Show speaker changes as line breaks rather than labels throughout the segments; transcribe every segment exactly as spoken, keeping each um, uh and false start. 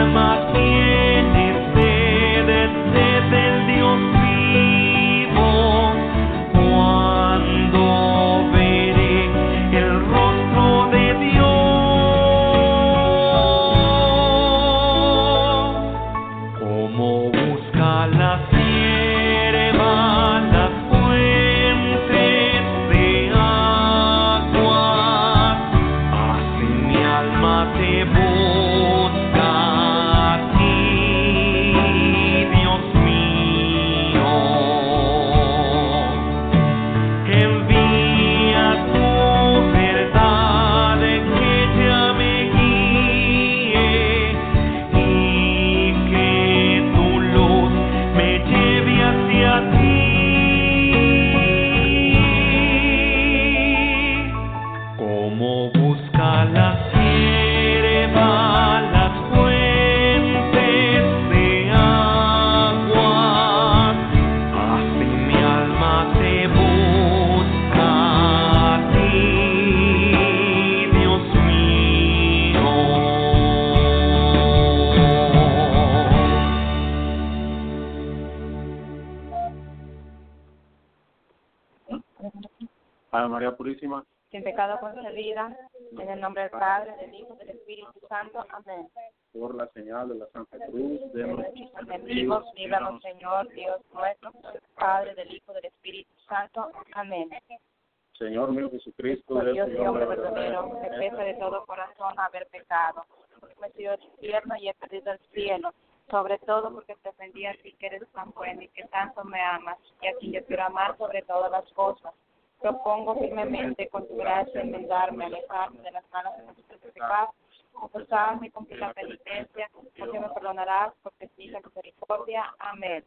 Ave María Purísima,
sin pecado concebida, en el nombre del Padre, del Hijo, del Espíritu Santo. Amén.
por la señal de la Santa Cruz de
nuestros enemigos, líbranos, Señor, Dios nuestro, Padre, del Hijo, del Espíritu Santo. Amén.
Señor mío Jesucristo,
por Dios y hombre verdadero, que pesa de todo corazón haber pecado, porque me he sido del infierno y he perdido el cielo, sobre todo porque te ofendí a ti, que eres tan bueno y que tanto me amas, y a quien yo quiero amar sobre todas las cosas. Propongo firmemente con tu gracia enmendarme, alejarme de las malas de tu pecado, confesarme y cumplir la penitencia, porque me perdonarás, porque tienes misericordia. Amén.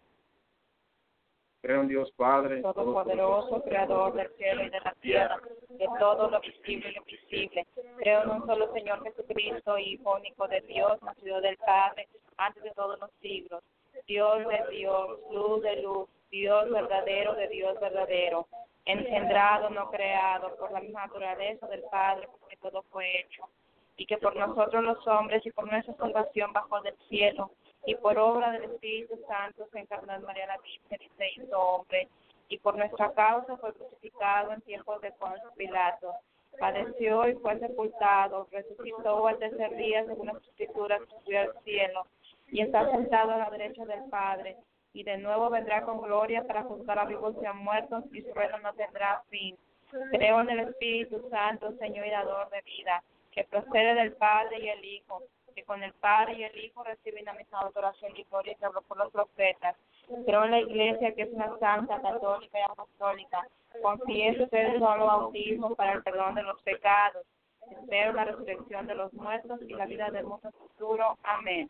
Creo en Dios Padre,
Todopoderoso, Creador del cielo y de la tierra, de todo lo visible y lo invisible. Creo en un solo Señor Jesucristo, Hijo único de Dios, nacido del Padre, antes de todos los siglos. Dios de Dios, luz de luz, Dios verdadero de Dios verdadero, engendrado, no creado, por la misma naturaleza del Padre, porque todo fue hecho, y que por nosotros los hombres y por nuestra salvación bajó del cielo, y por obra del Espíritu Santo se encarnó en María la Virgen y se hizo hombre, y por nuestra causa fue crucificado en tiempos de Poncio Pilato, padeció y fue sepultado, resucitó al tercer día según las Escrituras, subió al cielo, y está sentado a la derecha del Padre, y de nuevo vendrá con gloria para juzgar a vivos y a muertos, y su reino no tendrá fin. Creo en el Espíritu Santo, Señor y dador de vida, que procede del Padre y el Hijo, que con el Padre y el Hijo reciben la misma adoración y gloria que habló por los profetas. Creo en la Iglesia, que es una santa, católica y apostólica. Confieso que es un solo bautismo para el perdón de los pecados. Espero la resurrección de los muertos y la vida del mundo futuro. Amén.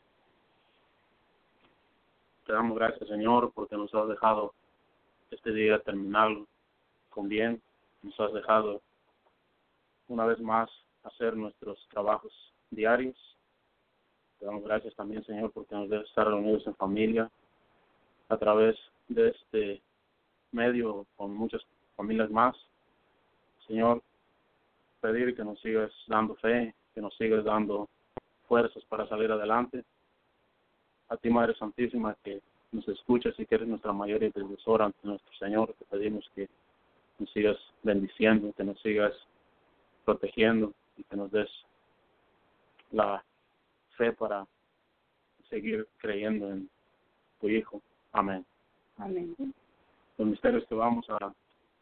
Te damos gracias, Señor, porque nos has dejado este día terminarlo con bien. Nos has dejado una vez más hacer nuestros trabajos diarios. Te damos gracias también, Señor, porque nos dejas estar reunidos en familia a través de este medio con muchas familias más. Señor, pedir que nos sigas dando fe, que nos sigas dando fuerzas para salir adelante. A ti, Madre Santísima, que nos escuchas y que eres nuestra mayor intercesora ante nuestro Señor, te pedimos que nos sigas bendiciendo, que nos sigas protegiendo y que nos des la fe para seguir creyendo en tu Hijo. Amén.
Amén.
Los misterios que vamos a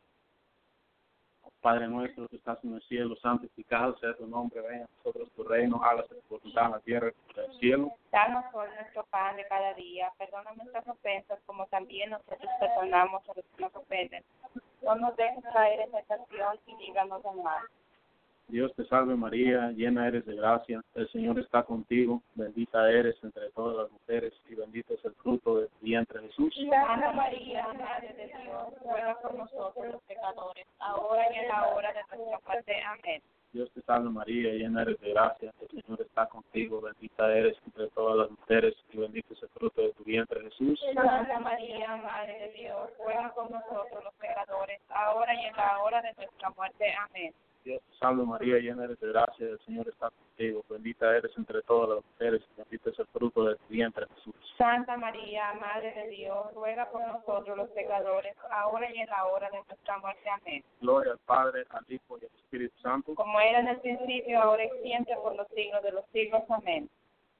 Padre nuestro que estás en el cielo, santificado sea tu nombre, venga a nosotros tu reino, hágase tu voluntad en la tierra como en el cielo.
Danos hoy nuestro pan de cada día, perdona nuestras ofensas como también nosotros perdonamos a los que nos ofenden. No nos dejes caer en tentación y líbranos del mal.
Dios te salve María, llena eres de gracia, el Señor está contigo, bendita eres entre todas las mujeres y bendito es el fruto de tu vientre Jesús.
Santa María, Madre de Dios, ruega por nosotros los pecadores, ahora y en la hora de nuestra muerte. Amén.
Dios te salve María, llena eres de gracia, el Señor está está contigo, bendita eres entre todas las mujeres y bendito es el fruto de tu vientre, Jesús.
Santa María, Madre de Dios, ruega por nosotros los pecadores, ahora y en la hora de nuestra muerte. Amén.
Dios te salve María, llena eres de gracia, el Señor está contigo, bendita eres entre todas las mujeres y bendito es el fruto de tu vientre, Jesús.
Santa María, Madre de Dios, ruega por nosotros los pecadores, ahora y en la hora de nuestra muerte. Amén.
Gloria al Padre, al Hijo y al Espíritu Santo.
Como era en el principio, ahora y siempre, por los siglos de los siglos. Amén.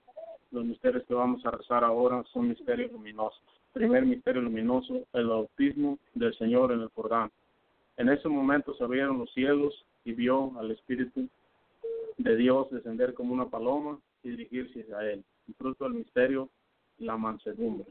Los misterios que vamos a rezar ahora son misterios luminosos. Primer misterio luminoso, el bautismo del Señor en el Jordán. En ese momento se abrieron los cielos y vio al Espíritu de Dios descender como una paloma y dirigirse hacia él. El fruto del misterio, la mansedumbre.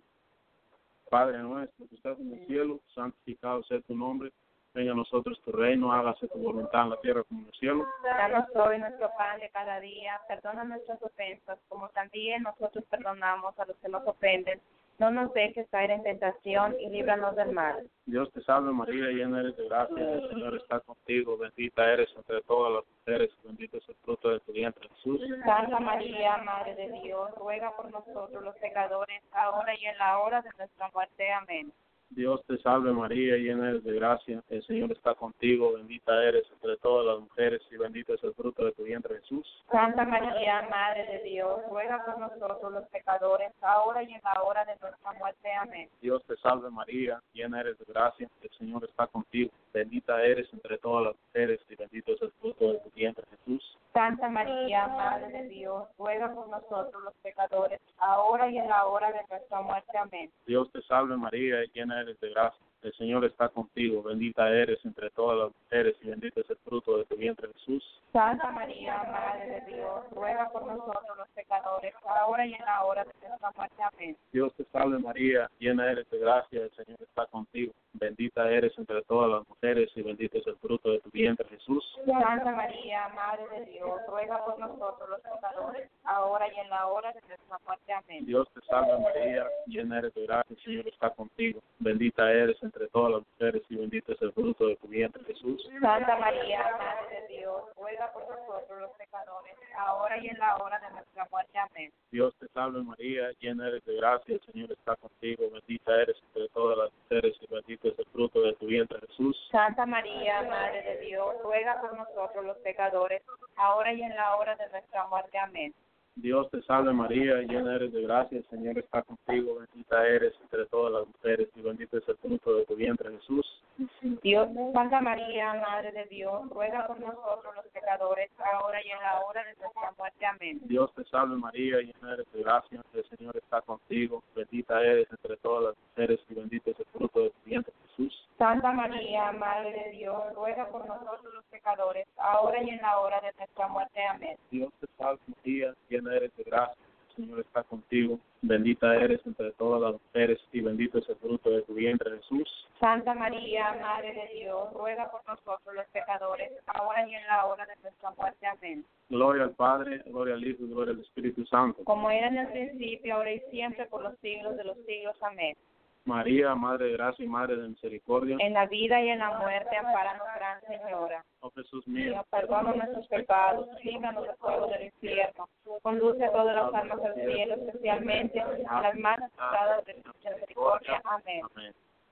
Padre nuestro que estás en el cielo, santificado sea tu nombre. Venga a nosotros tu reino, hágase tu voluntad en la tierra como en el cielo.
Danos hoy nuestro pan de cada día, perdona nuestras ofensas, como también nosotros perdonamos a los que nos ofenden. No nos dejes caer en tentación y líbranos del mal.
Dios te salve María, llena eres de gracia, el Señor está contigo, bendita eres entre todas las mujeres, bendito es el fruto de tu vientre, Jesús.
Santa María, Madre de Dios, ruega por nosotros los pecadores, ahora y en la hora de nuestra muerte. Amén.
Dios te salve María, llena eres de gracia, el Señor está contigo, bendita eres entre todas las mujeres y bendito es el fruto de tu vientre, Jesús.
Santa María, Madre de Dios, ruega por nosotros los pecadores, ahora y en la hora de nuestra muerte. Amén.
Dios te salve María, llena eres de gracia, el Señor está contigo, bendita eres entre todas las mujeres y bendito es el fruto de tu vientre, Jesús.
Santa María, Madre de Dios, ruega por nosotros los pecadores, ahora y en la hora de nuestra muerte. Amén.
Dios te salve María, llena eres de gracia, el Señor está contigo, bendita eres entre todas las mujeres y bendito es el fruto de tu vientre, Jesús.
Santa María, Madre de Dios, ruega por nosotros los pecadores, ahora y en la hora de nuestra muerte. Amén.
Dios te salve María, llena eres de gracia, el Señor está contigo, bendita eres entre todas las mujeres y bendito es el fruto de tu vientre, Jesús.
Santa María, Madre de Dios, ruega por nosotros los pecadores, ahora y en la hora de nuestra muerte. Amén.
Dios te salve María, llena eres de gracia, el Señor está contigo, bendita eres entre todas las mujeres y bendito es el fruto de tu vientre, Jesús.
Santa María, Madre de Dios, ruega por nosotros los pecadores, ahora y en la hora de nuestra muerte. Amén.
Dios te salve María, llena eres de gracia, el Señor está contigo, bendita eres entre todas las mujeres y bendito es el fruto de tu vientre, Jesús.
Santa María, Madre de Dios, ruega por nosotros los pecadores, ahora y en la hora de nuestra muerte. Amén.
Dios te salve María, llena eres de gracia, el Señor está contigo, bendita eres entre todas las mujeres y bendito es el fruto de tu vientre, Jesús.
Dios, Santa María, Madre de Dios, ruega por nosotros los pecadores, ahora y en la hora de nuestra muerte. Amén.
Dios te salve María, llena eres de gracia, el Señor está contigo, bendita eres entre todas las mujeres y bendito es el fruto de tu vientre, Jesús.
Santa María, Madre de Dios, ruega por nosotros los pecadores, ahora y en la hora de nuestra muerte. Amén.
Dios te salve María, llena eres de gracia, el Señor está contigo, bendita eres entre todas las mujeres y bendito es el fruto de tu vientre, Jesús.
Santa María, Madre de Dios, ruega por nosotros los pecadores, ahora y en la hora de nuestra muerte. Amén.
Gloria al Padre, gloria al Hijo y gloria al Espíritu Santo.
Como era en el principio, ahora y siempre, por los siglos de los siglos. Amén.
María, Madre de gracia y Madre de misericordia.
En la vida y en la muerte, ampáranos, Gran Señora.
Oh Jesús mío,
Dios, perdona nuestros pecados, líbranos del fuego del infierno, conduce a todas las almas al cielo, especialmente a las más necesitadas de tu misericordia. Amén.
Amén.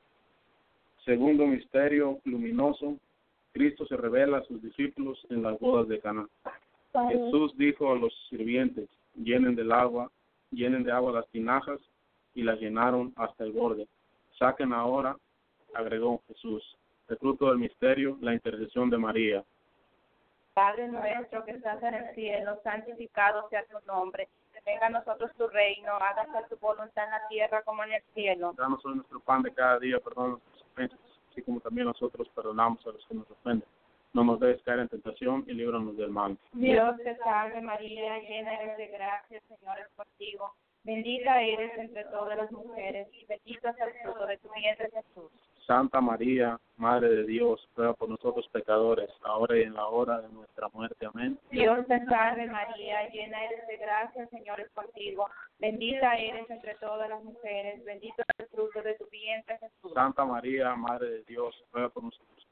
Segundo misterio luminoso, Cristo se revela a sus discípulos en las bodas de Caná. Jesús dijo a los sirvientes, llenen del agua, llenen de agua las tinajas, y las llenaron hasta el borde. Saquen ahora, agregó Jesús. El fruto del misterio, la intercesión de María.
Padre nuestro que estás en el cielo, santificado sea tu nombre. Venga a nosotros tu reino, hágase tu voluntad en la tierra como en el cielo.
Danos hoy nuestro pan de cada día, perdona nuestras ofensas, así como también nosotros perdonamos a los que nos ofenden. No nos dejes caer en tentación y líbranos del mal.
Dios te salve María, llena eres de gracia, el Señor es contigo. Bendita eres entre todas las mujeres y bendito es el fruto de tu vientre, Jesús.
Santa María, Madre de Dios, ruega por nosotros pecadores, ahora y en la hora de nuestra muerte. Amén.
Dios te salve María, llena eres de gracia, el Señor es contigo. Bendita eres entre todas las mujeres, bendito es el fruto de tu vientre, Jesús.
Santa María, Madre de Dios, ruega por nosotros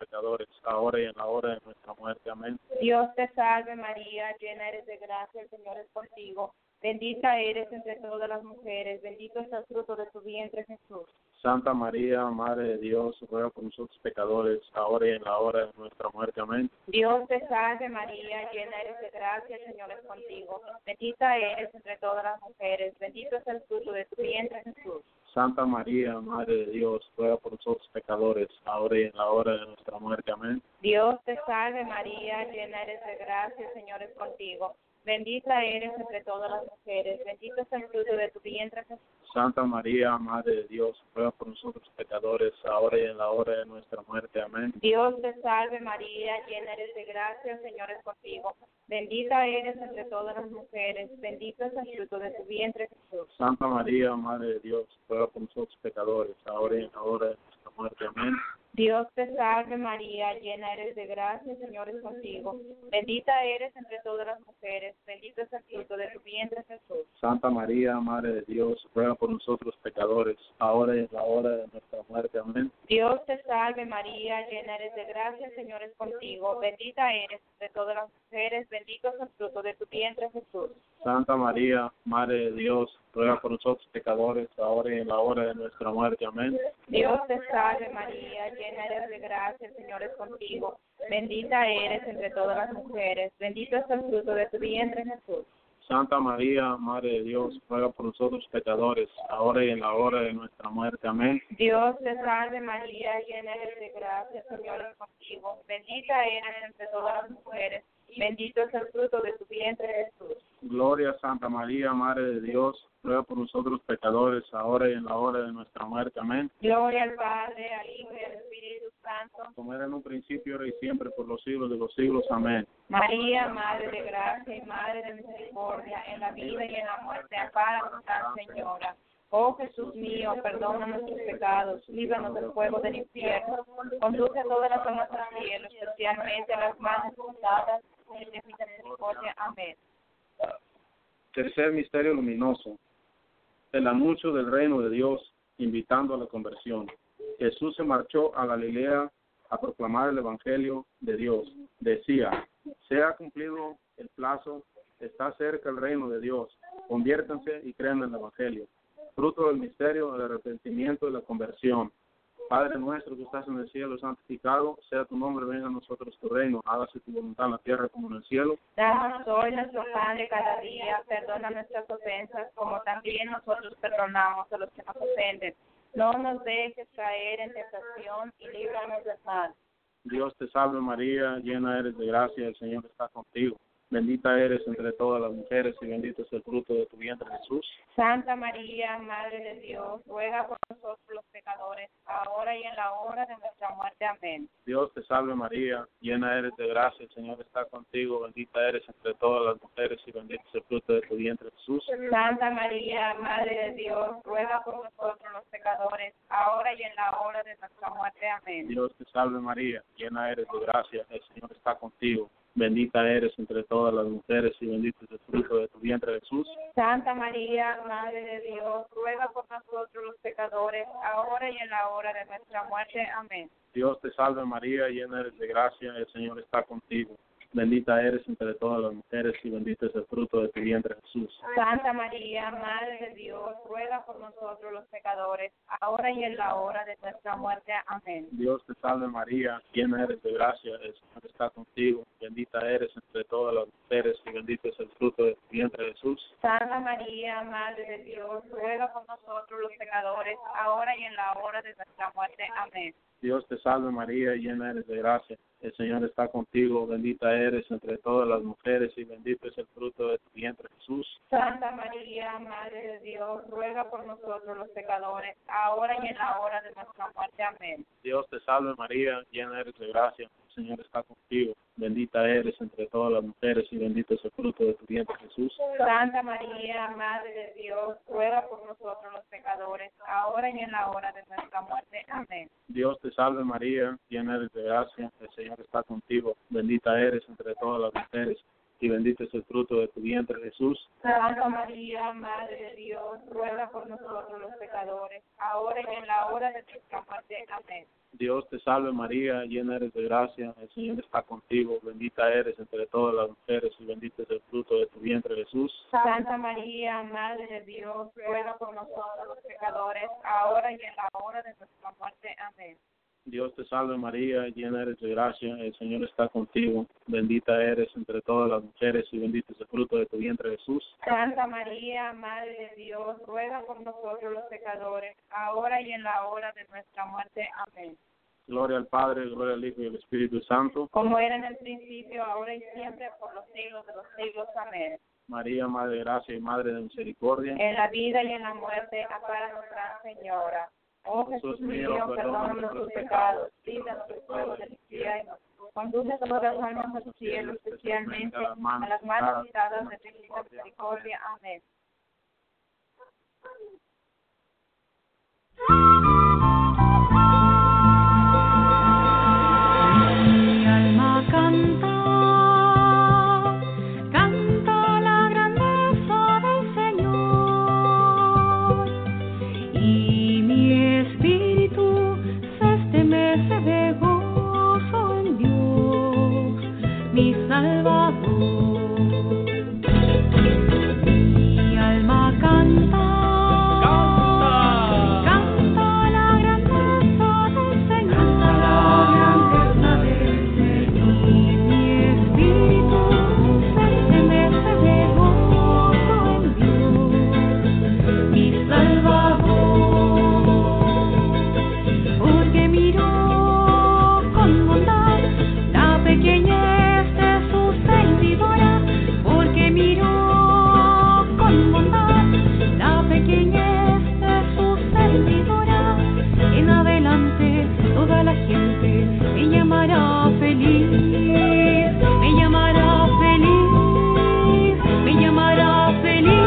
pecadores, ahora y en la hora de nuestra muerte. Amén.
Dios te salve María, llena eres de gracia, el Señor es contigo. Bendita eres entre todas las mujeres, bendito es el fruto de tu vientre Jesús.
Santa María, Madre de Dios, ruega por nosotros pecadores, ahora y en la hora de nuestra muerte. Amén.
Dios te salve María, llena eres de gracia, el Señor es contigo. Bendita eres entre todas las mujeres, bendito es el fruto de tu vientre Jesús.
Santa María, Madre de Dios, ruega por nosotros pecadores, ahora y en la hora de nuestra muerte. Amén.
Dios te salve María, llena eres de gracia, el Señor es contigo. Bendita eres entre todas las mujeres, bendito es el fruto de tu vientre Jesús.
Santa María, Madre de Dios, ruega por nosotros pecadores, ahora y en la hora de nuestra muerte. Amén.
Dios te salve María, llena eres de gracia, el Señor es contigo. Bendita eres entre todas las mujeres, bendito es el fruto de tu vientre Jesús.
Santa María, Madre de Dios, ruega por nosotros pecadores, ahora y en la hora de nuestra muerte. Amén.
Dios te salve María, llena eres de gracia, el Señor es contigo. Bendita eres entre todas las mujeres, bendito es el fruto de tu vientre Jesús.
Santa María, Madre de Dios, ruega por nosotros pecadores, ahora y en la hora de nuestra muerte. Amén.
Dios te salve María, llena eres de gracia, el Señor es contigo. Bendita eres entre todas las mujeres, bendito es el fruto de tu vientre Jesús.
Santa María, Madre de Dios, ruega por nosotros pecadores, ahora y en la hora de nuestra muerte. Amén.
Dios te salve María, llena eres de gracia, el Señor es contigo. Bendita eres entre todas las mujeres, bendito es el fruto de tu vientre Jesús.
Santa María, Madre de Dios, ruega por nosotros pecadores, ahora y en la hora de nuestra muerte. Amén.
Dios te salve María, llena eres de gracia, el Señor es contigo. Bendita eres entre todas las mujeres, bendito es el fruto de tu vientre Jesús.
Gloria a Santa María, Madre de Dios, ruega por nosotros pecadores, ahora y en la hora de nuestra muerte. Amén.
Gloria al Padre, al Hijo y al Espíritu Santo.
Como era en un principio, ahora y siempre, por los siglos de los siglos. Amén.
María, Madre de gracia y Madre de misericordia, en la vida y en la muerte, ampáranos, Gran Señora. Oh Jesús mío, perdona nuestros pecados, líbranos del fuego del infierno, conduce a todas las almas al cielo, especialmente a las más necesitadas de tu misericordia. Amén.
Tercer misterio luminoso, el anuncio del reino de Dios, invitando a la conversión. Jesús se marchó a Galilea a proclamar el evangelio de Dios. Decía: se ha cumplido el plazo, está cerca el reino de Dios, conviértanse y crean en el evangelio. Fruto del misterio del arrepentimiento y la conversión. Padre nuestro que estás en el cielo, santificado sea tu nombre, venga a nosotros tu reino, hágase tu voluntad en la tierra como en el cielo.
Danos hoy nuestro pan de cada día, perdona nuestras ofensas, como también nosotros perdonamos a los que nos ofenden. No nos dejes caer en tentación y líbranos del mal.
Dios te salve María, llena eres de gracia, el Señor está contigo. Bendita eres entre todas las mujeres y bendito es el fruto de tu vientre Jesús.
Santa María, Madre de Dios, ruega por nosotros los pecadores, ahora y en la hora de nuestra muerte. Amén.
Dios te salve María, llena eres de gracia, el Señor está contigo. Bendita eres entre todas las mujeres y bendito es el fruto de tu vientre Jesús.
Santa María, Madre de Dios, ruega por nosotros los pecadores, ahora y en la hora de nuestra muerte. Amén.
Dios te salve María, llena eres de gracia, el Señor está contigo. Bendita eres entre todas las mujeres y bendito es el fruto de tu vientre Jesús.
Santa María, Madre de Dios, ruega por nosotros los pecadores, ahora y en la hora de nuestra muerte. Amén.
Dios te salve María, llena eres de gracia, el Señor está contigo. Bendita eres entre todas las mujeres y bendito es el fruto de tu vientre Jesús.
Santa María, Madre de Dios, ruega por nosotros los pecadores, ahora y en la hora de nuestra muerte. Amén.
Dios te salve María, llena eres de gracia, el Señor está contigo. Bendita eres entre todas las mujeres y bendito es el fruto de tu vientre Jesús.
Santa María, Madre de Dios, ruega por nosotros los pecadores, ahora y en la hora de nuestra muerte. Amén.
Dios te salve María, llena eres de gracia, el Señor está contigo, bendita eres entre todas las mujeres y bendito es el fruto de tu vientre Jesús.
Santa María, Madre de Dios, ruega por nosotros los pecadores, ahora y en la hora de nuestra muerte. Amén.
Dios te salve María, llena eres de gracia, el Señor está contigo, bendita eres entre todas las mujeres y bendito es el fruto de tu vientre Jesús.
Santa María, Madre de Dios, ruega por nosotros los pecadores, ahora y en la hora de nuestra muerte. Amén.
Dios te salve María, llena eres de gracia, el Señor está contigo, bendita eres entre todas las mujeres y bendito es el fruto de tu vientre, Jesús.
Santa María, Madre de Dios, ruega por nosotros los pecadores, ahora y en la hora de nuestra muerte. Amén.
Dios te salve María, llena eres de gracia, el Señor está contigo, bendita eres entre todas las mujeres y bendito es el fruto de tu vientre, Jesús.
Santa María, Madre de Dios, ruega por nosotros los pecadores, ahora y en la hora de nuestra muerte. Amén.
Dios te salve María, llena eres de gracia, el Señor está contigo, bendita eres entre todas las mujeres y bendito es el fruto de tu vientre, Jesús.
Santa María, Madre de Dios, ruega por nosotros los pecadores, ahora y en la hora de nuestra muerte. Amén.
Gloria al Padre, gloria al Hijo y al Espíritu Santo.
Como era en el principio, ahora y siempre, por los siglos de los siglos. Amén.
María, Madre de gracia y Madre de misericordia.
En la vida y en la muerte, ampáranos, Gran Señora. Oh Jesús mío, perdónanos nuestros pecados, líbranos del fuego del infierno, conduce a todas las almas al cielo, especialmente a las más necesitadas de tu misericordia. Amén.
Mi alma canta, canta la grandeza del Señor, y mi espíritu se estremece de gozo en Dios, mi Salvador. Mi alma canta, canta la grandeza del Señor, y mi espíritu se estremece de gozo en Dios, mi Salvador. Porque miró con bondad la pequeñez de su servidora, porque miró con bondad la pequeñez de su servidora. En adelante toda la gente me llamará feliz, me llamará feliz, me llamará feliz.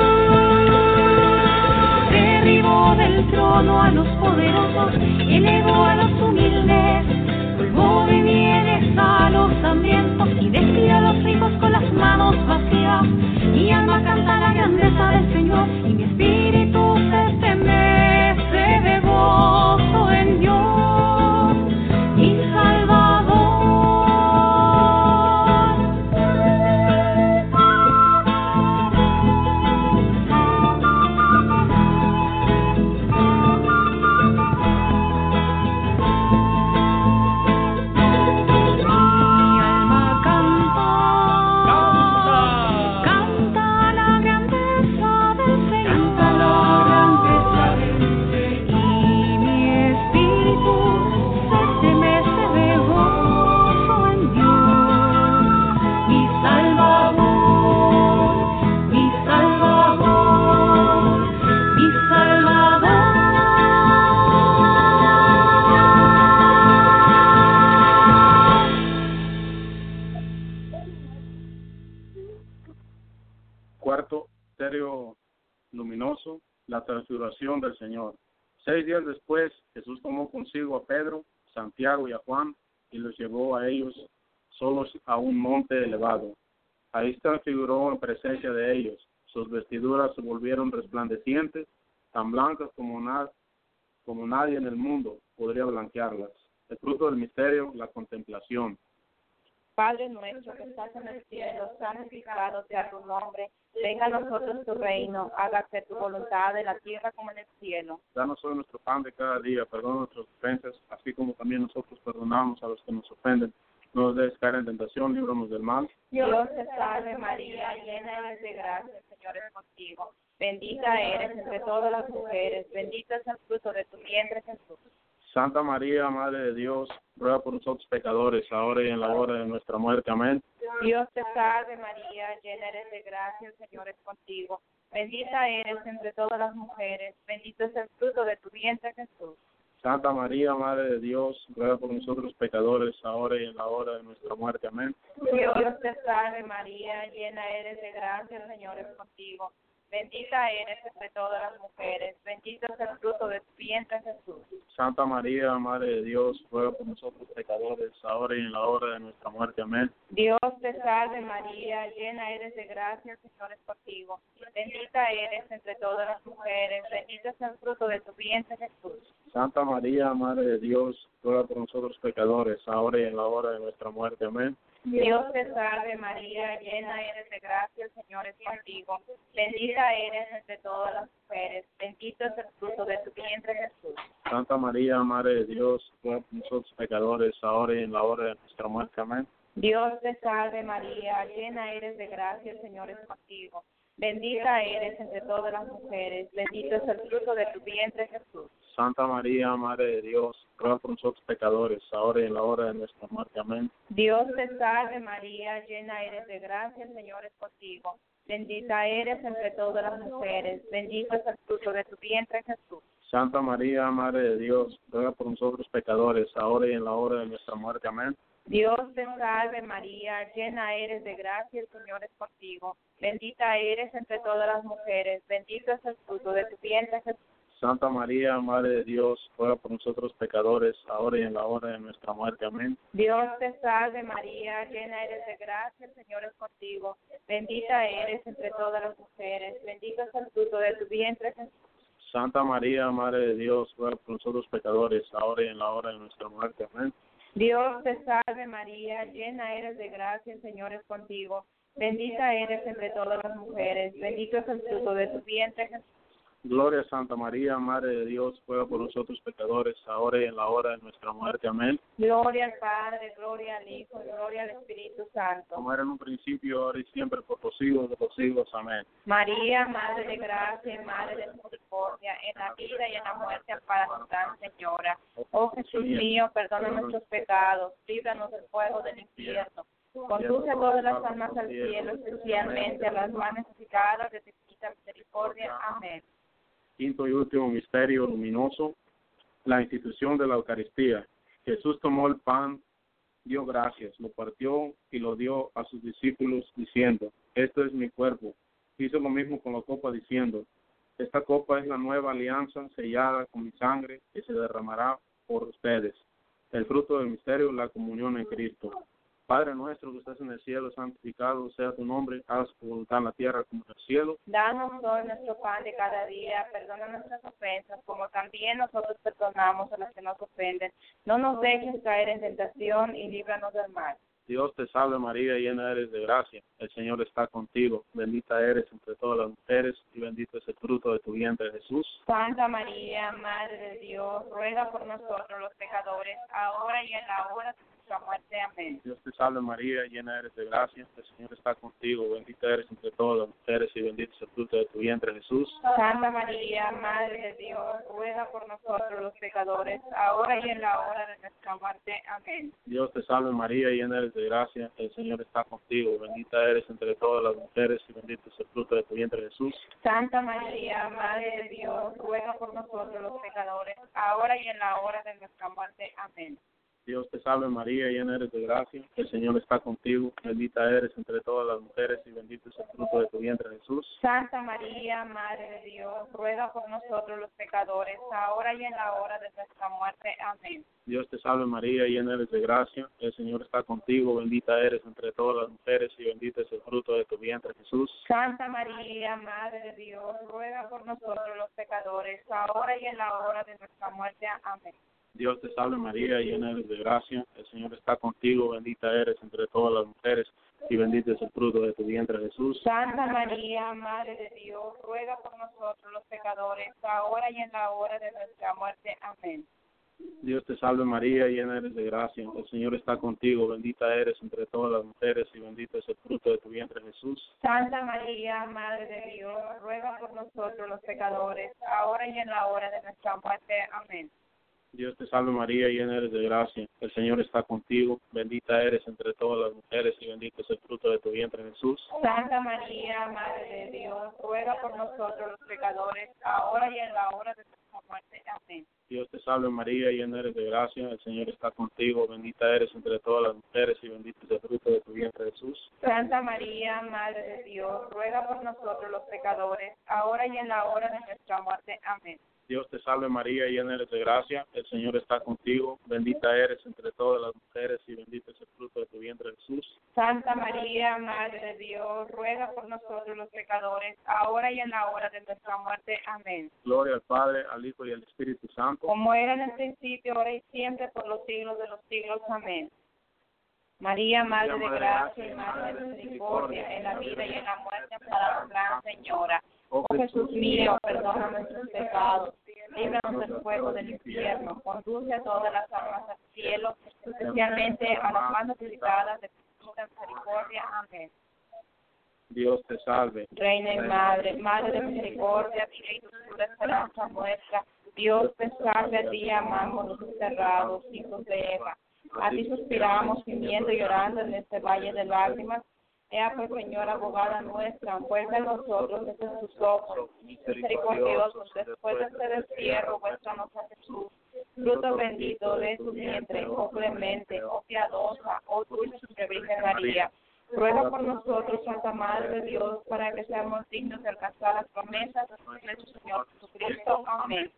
Derribó del trono a los poderosos, elevó a los humildes, colmó de bienes a los hambrientos y despidió a los ricos con las manos vacías. Mi alma canta la grandeza del Señor y mi espíritu se estremece de gozo en Dios, mi Salvador. Mi alma canta, canta la grandeza del Señor, y mi espíritu se estremece de gozo en Dios, mi Salvador, mi Salvador, mi Salvador.
Cuarto misterio luminoso, la transfiguración del Señor. Seis días después, Jesús tomó consigo a Pedro, Santiago y a Juan y los llevó a ellos solos a un monte elevado. Ahí se transfiguró en presencia de ellos. Sus vestiduras se volvieron resplandecientes, tan blancas como, na- como nadie en el mundo podría blanquearlas. El fruto del misterio, la contemplación.
Padre nuestro que estás en el cielo, santificado sea tu nombre. Venga a nosotros tu reino, hágase tu voluntad en la tierra como en el cielo.
Danos hoy nuestro pan de cada día, perdona nuestras ofensas, así como también nosotros perdonamos a los que nos ofenden. No nos dejes caer en tentación, líbranos del mal.
Dios te salve María, llena eres de gracia, el Señor es contigo. Bendita eres entre todas las mujeres, bendito es el fruto de tu vientre, Jesús.
Santa María, Madre de Dios, ruega por nosotros pecadores, ahora y en la hora de nuestra muerte. Amén.
Dios te salve María, llena eres de gracia, el Señor es contigo. Bendita eres entre todas las mujeres, bendito es el fruto de tu vientre, Jesús.
Santa María, Madre de Dios, ruega por nosotros pecadores, ahora y en la hora de nuestra muerte. Amén.
Dios te salve María, llena eres de gracia, el Señor es contigo. bendita eres entre todas las mujeres, bendito es el fruto de tu vientre, Jesús.
Santa María, Madre de Dios, ruega por nosotros pecadores, ahora y en la hora de nuestra muerte. Amén.
Dios te salve María, llena eres de gracia, el Señor es contigo. Bendita eres entre todas las mujeres, bendito es el fruto de tu vientre, Jesús.
Santa María, Madre de Dios, ruega por nosotros pecadores, ahora y en la hora de nuestra muerte. Amén.
Dios te salve María, llena eres de gracia, el Señor es contigo. Bendita eres entre todas las mujeres, bendito es el fruto de tu vientre, Jesús.
Santa María, Madre de Dios, ruega por nosotros pecadores, ahora y en la hora de nuestra muerte. Amén.
Dios te salve María, llena eres de gracia, el Señor es contigo. Bendita eres entre todas las mujeres, bendito es el fruto de tu vientre, Jesús.
Santa María, Madre de Dios, ruega por nosotros pecadores, ahora y en la hora de nuestra muerte. Amén.
Dios te salve María, llena eres de gracia, el Señor es contigo. Bendita eres entre todas las mujeres, bendito es el fruto de tu vientre, Jesús.
Santa María, Madre de Dios, ruega por nosotros pecadores, ahora y en la hora de nuestra muerte. Amén.
Dios te salve María, llena eres de gracia, el Señor es contigo. Bendita eres entre todas las mujeres, bendito es el fruto de tu vientre, Jesús.
Santa María, Madre de Dios, ruega por nosotros pecadores, ahora y en la hora de nuestra muerte. Amén.
Dios te salve María, llena eres de gracia, el Señor es contigo. Bendita eres entre todas las mujeres, bendito es el fruto de tu vientre, Jesús.
Santa María, Madre de Dios, ruega por nosotros pecadores, ahora y en la hora de nuestra muerte. Amén.
Dios te salve María, llena eres de gracia, el Señor es contigo. Bendita eres entre todas las mujeres, bendito es el fruto de tu vientre, Jesús.
Gloria a Santa María, Madre de Dios, ruega por nosotros pecadores, ahora y en la hora de nuestra muerte. Amén.
Gloria al Padre, gloria al Hijo, gloria al Espíritu Santo.
Como era en un principio, ahora y siempre, por los siglos de los siglos. Amén.
María, Madre de gracia y Madre de misericordia, en la vida y en la muerte, ampáranos, Gran Señora. Oh Jesús mío, perdona nuestros pecados, líbranos del fuego del infierno. Conduce a todas las almas al cielo, especialmente a las más necesitadas de tu infinita misericordia. Amén.
Quinto y último misterio luminoso, la institución de la Eucaristía. Jesús tomó el pan, dio gracias, lo partió y lo dio a sus discípulos diciendo, esto es mi cuerpo. Hizo lo mismo con la copa diciendo, esta copa es la nueva alianza sellada con mi sangre que se derramará por ustedes. El fruto del misterio, la comunión en Cristo. Padre nuestro que estás en el cielo, santificado sea tu nombre, haz tu voluntad en la tierra como en el cielo.
Danos hoy nuestro pan de cada día, perdona nuestras ofensas, como también nosotros perdonamos a los que nos ofenden. No nos dejes caer en tentación y líbranos del mal.
Dios te salve María, llena eres de gracia, el Señor está contigo, bendita eres entre todas las mujeres y bendito es el fruto de tu vientre, Jesús.
Santa María, Madre de Dios, ruega por nosotros los pecadores, ahora y en la hora de nuestra muerte. Amén.
Dios te salve María, llena eres de gracia, el Señor está contigo, bendita eres entre todas las mujeres y bendito es el fruto de tu vientre, Jesús.
Santa María, Madre de Dios, ruega por nosotros los pecadores, ahora y en la hora de nuestra muerte. Amén.
Dios te salve María, llena eres de gracia, el Señor está contigo, bendita eres entre todas las mujeres y bendito es el fruto de tu vientre, Jesús.
Santa María, Madre de Dios, ruega por nosotros los pecadores, ahora y en la hora de nuestra muerte. Amén.
Dios te salve María, llena eres de gracia, el Señor está contigo, bendita eres entre todas las mujeres y bendito es el fruto de tu vientre, Jesús.
Santa María, Madre de Dios, ruega por nosotros los pecadores, ahora y en la hora de nuestra muerte. Amén.
Dios te salve María, llena eres de gracia, el Señor está contigo, bendita eres entre todas las mujeres y bendito es el fruto de tu vientre, Jesús.
Santa María, Madre de Dios, ruega por nosotros los pecadores, ahora y en la hora de nuestra muerte. Amén.
Dios te salve María, llena eres de gracia, el Señor está contigo, bendita eres entre todas las mujeres y bendito es el fruto de tu vientre, Jesús.
Santa María, Madre de Dios, ruega por nosotros los pecadores, ahora y en la hora de nuestra muerte. Amén.
Dios te salve María, llena eres de gracia, el Señor está contigo, bendita eres entre todas las mujeres y bendito es el fruto de tu vientre, Jesús.
Santa María, Madre de Dios, ruega por nosotros los pecadores, ahora y en la hora de nuestra muerte. Amén.
Dios te salve María, llena eres de gracia, el Señor está contigo, bendita eres entre todas las mujeres y bendito es el fruto de tu vientre, Jesús.
Santa María, Madre de Dios, ruega por nosotros los pecadores, ahora y en la hora de nuestra muerte. Amén.
Dios te salve María, llena eres de gracia, el Señor está contigo, bendita eres entre todas las mujeres y bendito es el fruto de tu vientre Jesús.
Santa María, Madre de Dios, ruega por nosotros los pecadores, ahora y en la hora de nuestra muerte. Amén.
Dios te salve María, llena eres de gracia, el Señor está contigo, bendita eres entre todas las mujeres y bendito es el fruto de tu vientre Jesús.
Santa María, Madre de Dios, ruega por nosotros los pecadores, ahora y en la hora de nuestra muerte. Amén.
Gloria al Padre, al Hijo y al Espíritu Santo.
Como era en el principio, ahora y siempre, por los siglos de los siglos. Amén. María, Madre de gracia y Madre de misericordia, en la vida y en la muerte, para la Gran Señora. Oh Jesús mío, perdona nuestros pecados, líbranos del fuego del infierno, conduce a todas las almas al cielo, especialmente a las más necesitadas de tu misericordia. Amén.
Dios te salve.
Reina y Madre, Madre de misericordia, vida y dulzura, esperanza nuestra, Dios te salve, a ti amamos los desterrados, hijos de Eva. A ti suspiramos, gimiendo y llorando en este valle de lágrimas. Ea pues, Señora, abogada nuestra, vuelve a nosotros desde sus ojos, misericordiosos, después de este destierro, muéstranos a Jesús, fruto bendito de tu vientre, oh clemente, oh piadosa, oh dulce Virgen María. Ruega por nosotros, Santa Madre de Dios, para que seamos dignos de alcanzar las promesas de nuestro Señor Jesucristo. Amén.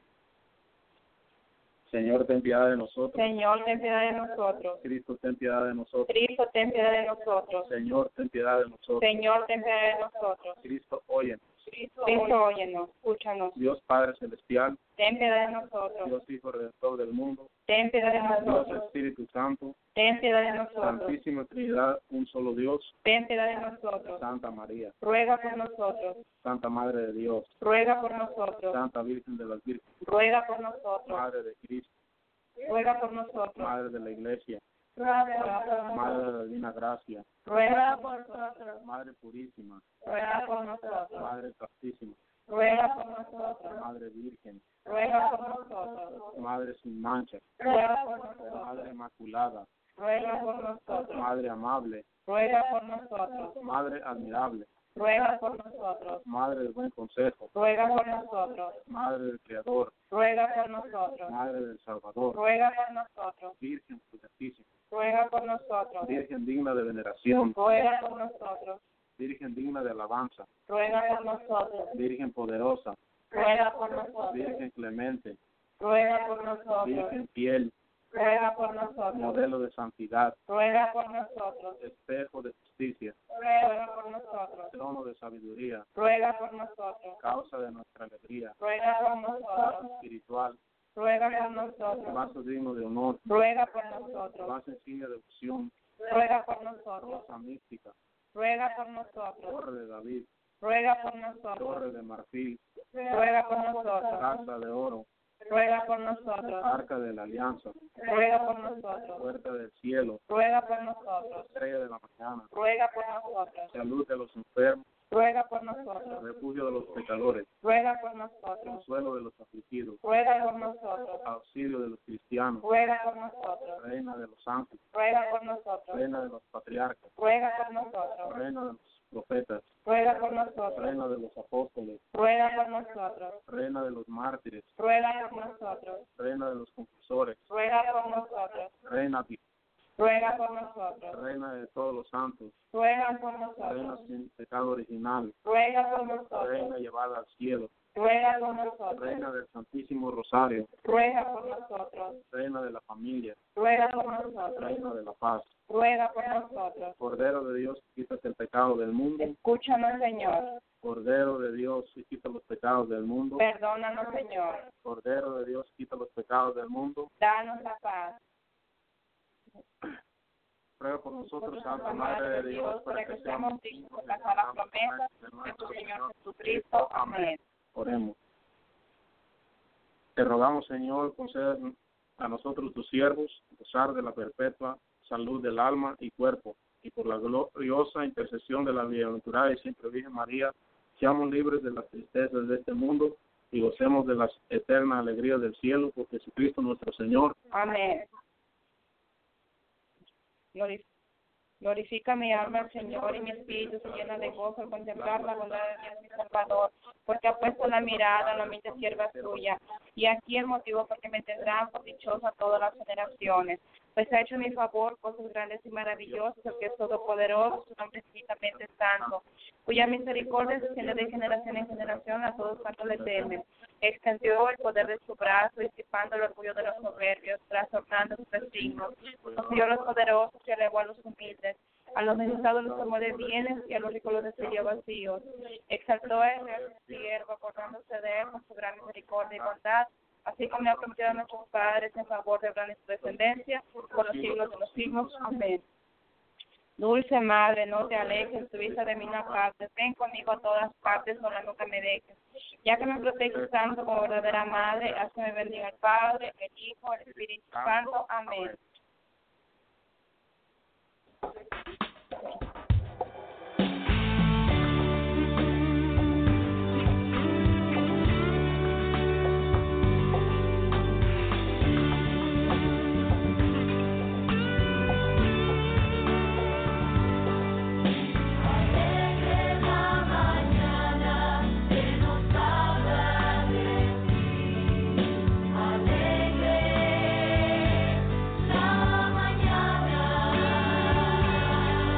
Señor, ten piedad de nosotros.
Señor, ten piedad de nosotros.
Cristo, ten piedad de nosotros.
Cristo, ten piedad de nosotros.
Señor, ten piedad de nosotros.
Señor, ten piedad de nosotros.
Cristo, óyenos.
Cristo, óyenos, escúchanos.
Dios Padre Celestial,
ten piedad de nosotros.
Dios Hijo Redentor del mundo,
ten piedad de
Dios
nosotros.
Espíritu Santo,
ten piedad de nosotros.
Santísima Trinidad, un solo Dios,
ten piedad de nosotros.
Santa María,
ruega por nosotros.
Santa Madre de Dios,
ruega por nosotros.
Santa Virgen de las Vírgenes,
ruega por nosotros.
Madre de Cristo,
ruega por nosotros.
Madre de la Iglesia,
ruega por nosotros.
Madre de la Divina Gracia,
ruega por nosotros.
Madre Purísima,
ruega por nosotros.
Madre Castísima,
ruega por nosotros.
Madre Virgen,
ruega por nosotros.
Madre sin mancha,
ruega por nosotros.
Madre Inmaculada,
ruega por nosotros.
Madre amable,
ruega por nosotros.
Madre admirable,
ruega por nosotros.
Madre de buen consejo,
ruega por nosotros.
Madre del Creador,
ruega por nosotros.
Madre del Salvador,
ruega por nosotros.
Virgen prudentísima,
ruega por nosotros.
Virgen digna de veneración,
ruega por nosotros.
Virgen digna de alabanza,
ruega por nosotros.
Virgen poderosa,
ruega por nosotros.
Virgen clemente,
ruega por nosotros.
Virgen fiel,
ruega por nosotros.
modelo de santidad,
ruega por nosotros.
espejo de justicia,
ruega por nosotros.
trono de sabiduría,
ruega por nosotros.
causa de nuestra alegría,
ruega por nosotros.
espiritual,
ruega por nosotros.
vaso digno de honor,
ruega por nosotros.
vaso insignia de devoción,
ruega por nosotros.
rosa mística,
ruega por nosotros.
torre de David,
ruega por nosotros.
torre de marfil,
ruega por nosotros.
casa de oro,
ruega por nosotros.
arca de la alianza,
ruega por nosotros.
puerta del cielo,
ruega por nosotros.
estrella de la mañana,
ruega por nosotros.
salud de los enfermos,
ruega por nosotros.
refugio de los pecadores,
ruega por nosotros.
consuelo de los afligidos,
ruega por nosotros.
auxilio de los cristianos,
ruega por nosotros.
reina de los ángeles,
ruega por nosotros.
reina de los patriarcas,
ruega por nosotros.
reina de los profetas,
ruega por nosotros.
reina de los apóstoles,
ruega por nosotros.
reina de los mártires,
ruega por nosotros.
reina de los confesores,
ruega por nosotros.
reina,
ruega por nosotros.
reina de todos los santos,
ruega por
reina
nosotros.
sin pecado original,
ruega por nosotros.
reina llevada al cielo,
ruega por nosotros.
reina del Santísimo Rosario,
ruega por nosotros.
reina de la familia,
ruega por nosotros.
reina de la paz,
ruega por nosotros.
Cordero de Dios que quitas el pecado del mundo,
Escúchanos, Señor.
Cordero de Dios que quita los pecados del mundo,
Perdónanos, Señor.
Cordero de Dios que quita los pecados del mundo,
Danos la paz.
ruega por nosotros, Santa Madre de Dios, para que seamos dignos de
alcanzar las promesas de nuestro Señor Jesucristo. Amén.
Oremos. Te rogamos, Señor, conceda a nosotros tus siervos gozar de la perpetua salud del alma y cuerpo, y por la gloriosa intercesión de la bienaventurada y siempre Virgen María, seamos libres de las tristezas de este mundo y gocemos de las eternas alegrías del cielo por Jesucristo nuestro Señor.
Amén. Glorif- Glorifica mi alma al Señor y mi espíritu se llena de gozo al contemplar la bondad de Dios mi Salvador, porque ha puesto la mirada en la humilde sierva suya. Y aquí el motivo porque me tendrán por dichosa todas las generaciones. Pues ha hecho mi favor cosas grandes y maravillosas, el que es todopoderoso, su nombre es infinitamente santo, cuya misericordia se extiende de generación en generación a todos cuantos le temen. Extendió el poder de su brazo, disipando el orgullo de los soberbios, trastornando sus designios. Conoció a los poderosos y elevó a los humildes. A los necesitados los tomó de bienes y a los ricos los destruyó vacíos. Exaltó a su siervo, acordándose de él con su gran misericordia y bondad, así como le ha prometido a nuestros padres en favor de Abraham y su descendencia, por los siglos de los siglos. Amén. Dulce Madre, no te alejes, tu vista de mí no apartes, ven conmigo a todas partes, no la nunca me dejes. Ya que me proteges tanto como verdadera Madre, haz que me bendiga el Padre, el Hijo, el Espíritu Santo. Amén.
Alegre la mañana.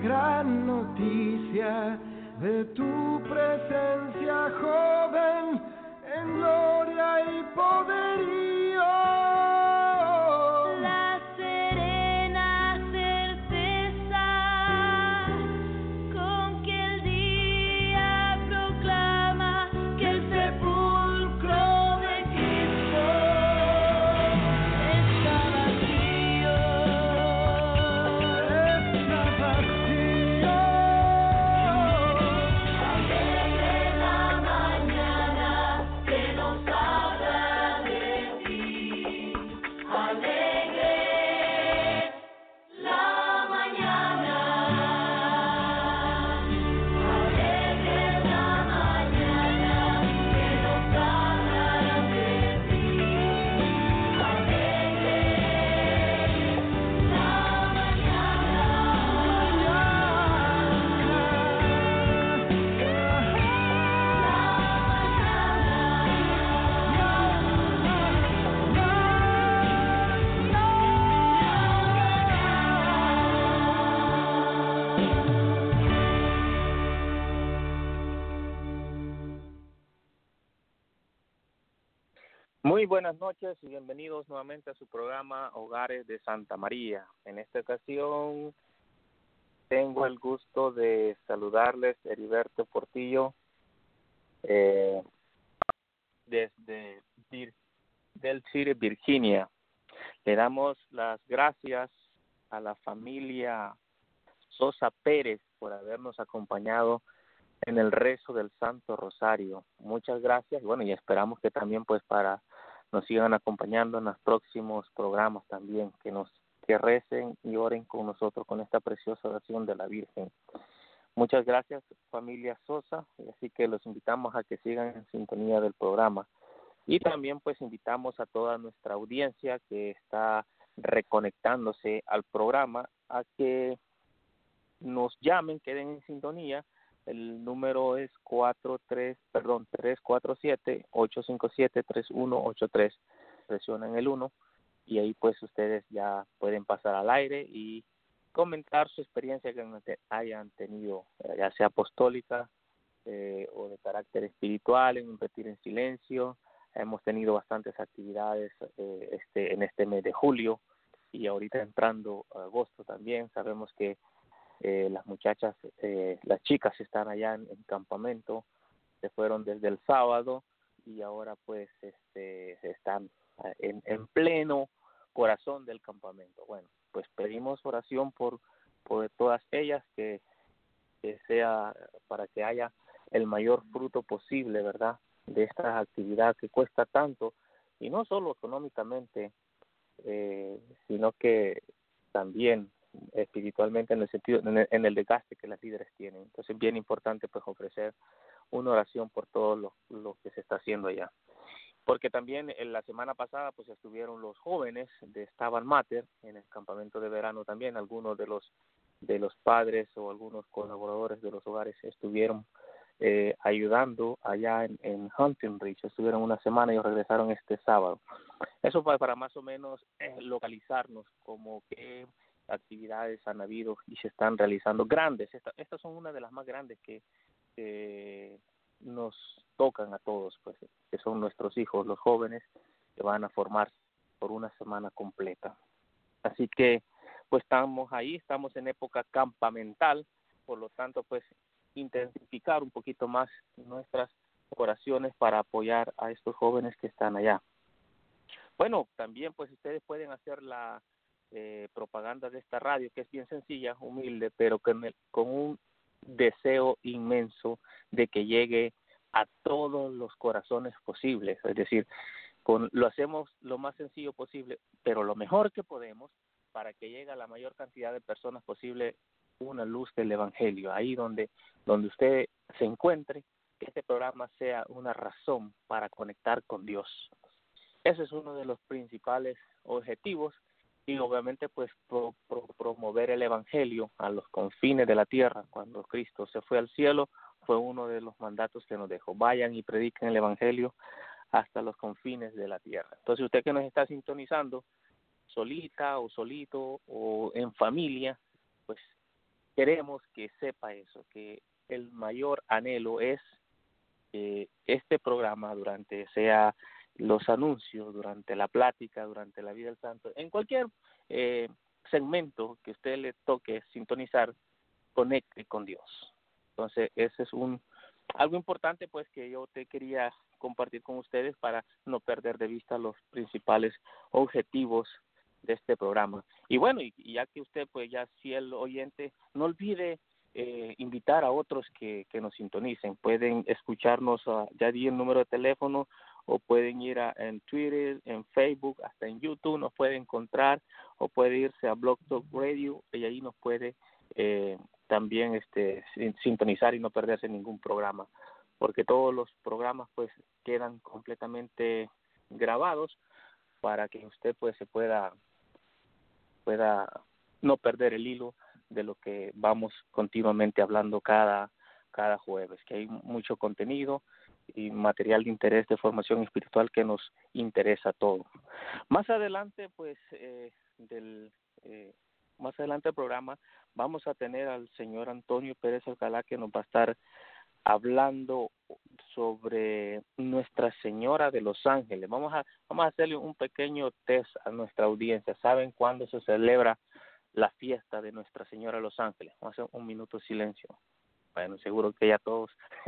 gran noticia de tu presencia, joven, en gloria y poderío.
La serena certeza con que el día proclama que el sepulcro de Cristo está vacío.
Está vacío.
Alegre la mañana que nos habla de ti. Alegre la mañana. Alegre la mañana que nos habla de ti. Alegre la
Muy buenas noches y bienvenidos nuevamente a su programa Hogares de Santa María. En esta ocasión tengo el gusto de saludarles, Heriberto Portillo, eh, desde Vir- del City, Virginia. Le damos las gracias a la familia Sosa Pérez por habernos acompañado en el rezo del Santo Rosario. Muchas gracias y bueno, y esperamos que también pues para nos sigan acompañando en los próximos programas también, que nos que recen y oren con nosotros con esta preciosa oración de la Virgen. Muchas gracias, familia Sosa, y así que los invitamos a que sigan en sintonía del programa. Y también pues invitamos a toda nuestra audiencia que está reconectándose al programa a que nos llamen, queden en sintonía. El número es cuatro tres, perdón, tres cuatro siete, ocho cinco siete, tres uno ocho tres. Presionan el uno y ahí pues ustedes ya pueden pasar al aire y comentar su experiencia que hayan tenido, ya sea apostólica eh, o de carácter espiritual, en un retiro en silencio. Hemos tenido bastantes actividades eh, este en este mes de julio y ahorita entrando a agosto también. Sabemos que Eh, las muchachas, eh, las chicas están allá en, en campamento, se fueron desde el sábado y ahora pues este están en, en pleno corazón del campamento. Bueno, pues pedimos oración por, por todas ellas, que, que sea para que haya el mayor fruto posible, ¿verdad?, de esta actividad que cuesta tanto, y no solo económicamente, eh, sino que también espiritualmente en el sentido en el, en el desgaste que las líderes tienen. Entonces es bien importante pues ofrecer una oración por todo lo, lo que se está haciendo allá, porque también en la semana pasada pues estuvieron los jóvenes de Stabat Mater en el campamento de verano. También algunos de los de los padres o algunos colaboradores de los hogares estuvieron eh, ayudando allá en, en Hunting Ridge. Estuvieron una semana y regresaron este sábado. Eso fue para más o menos eh, localizarnos como que actividades han habido y se están realizando grandes. Esta, estas son una de las más grandes que, que nos tocan a todos, pues, que son nuestros hijos, los jóvenes que van a formarse por una semana completa. Así que, pues, estamos ahí, estamos en época campamental, por lo tanto, pues, intensificar un poquito más nuestras oraciones para apoyar a estos jóvenes que están allá. Bueno, también, pues, ustedes pueden hacer la Eh, propaganda de esta radio, que es bien sencilla, humilde, pero con, el, con un deseo inmenso de que llegue a todos los corazones posibles. Es decir, con, lo hacemos lo más sencillo posible, pero lo mejor que podemos para que llegue a la mayor cantidad de personas posible una luz del Evangelio. Ahí donde, donde usted se encuentre, que este programa sea una razón para conectar con Dios. Ese es uno de los principales objetivos. Y obviamente pues pro, pro, promover el Evangelio a los confines de la tierra. Cuando Cristo se fue al cielo, fue uno de los mandatos que nos dejó: vayan y prediquen el Evangelio hasta los confines de la tierra. Entonces usted que nos está sintonizando, solita o solito o en familia, pues queremos que sepa eso, que el mayor anhelo es que este programa, durante sea los anuncios, durante la plática, durante la vida del santo, en cualquier eh, segmento que usted le toque sintonizar, conecte con Dios. Entonces, ese es un algo importante pues que yo te quería compartir con ustedes para no perder de vista los principales objetivos de este programa. Y bueno, y, y ya que usted pues ya fiel oyente, no olvide eh, invitar a otros que, que nos sintonicen. Pueden escucharnos, uh, ya di el número de teléfono, o pueden ir a, en Twitter, en Facebook, hasta en YouTube nos puede encontrar, o puede irse a Blog Talk Radio y ahí nos puede eh, también este sintonizar y no perderse ningún programa, porque todos los programas pues quedan completamente grabados para que usted pues se pueda pueda no perder el hilo de lo que vamos continuamente hablando cada cada jueves, que hay mucho contenido y material de interés de formación espiritual que nos interesa a todos. Más adelante pues eh, del eh, más adelante del programa vamos a tener al señor Antonio Pérez Alcalá, que nos va a estar hablando sobre Nuestra Señora de los Ángeles. Vamos a vamos a hacerle un pequeño test a nuestra audiencia. ¿Saben cuándo se celebra la fiesta de Nuestra Señora de los Ángeles? Vamos a hacer un minuto de silencio. Bueno, seguro que ya todos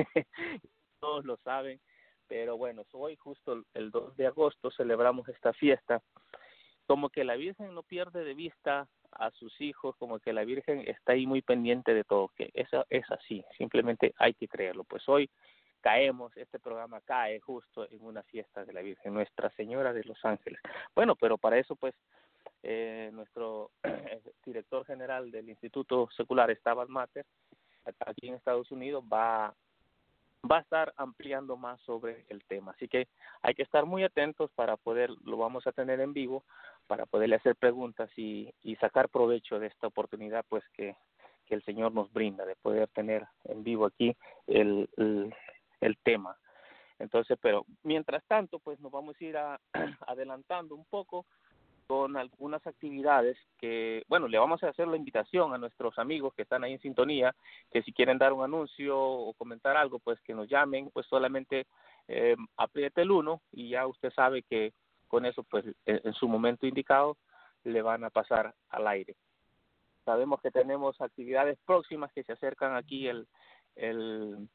todos lo saben, pero bueno, hoy justo el dos de agosto celebramos esta fiesta. Como que la Virgen no pierde de vista a sus hijos, como que la Virgen está ahí muy pendiente de todo, que eso es así, simplemente hay que creerlo. Pues hoy caemos, este programa cae justo en una fiesta de la Virgen, Nuestra Señora de los Ángeles. Bueno, pero para eso pues eh, nuestro director general del Instituto Secular, Stabat Mater, aquí en Estados Unidos, va va a estar ampliando más sobre el tema. Así que hay que estar muy atentos para poder, lo vamos a tener en vivo, para poderle hacer preguntas y, y sacar provecho de esta oportunidad pues que, que el Señor nos brinda, de poder tener en vivo aquí el, el, el tema. Entonces, pero mientras tanto, pues nos vamos a ir a, adelantando un poco con algunas actividades que, bueno, le vamos a hacer la invitación a nuestros amigos que están ahí en sintonía, que si quieren dar un anuncio o comentar algo, pues que nos llamen, pues solamente eh, apriete el uno y ya usted sabe que con eso, pues en, en su momento indicado, le van a pasar al aire. Sabemos que tenemos actividades próximas que se acercan aquí el, el,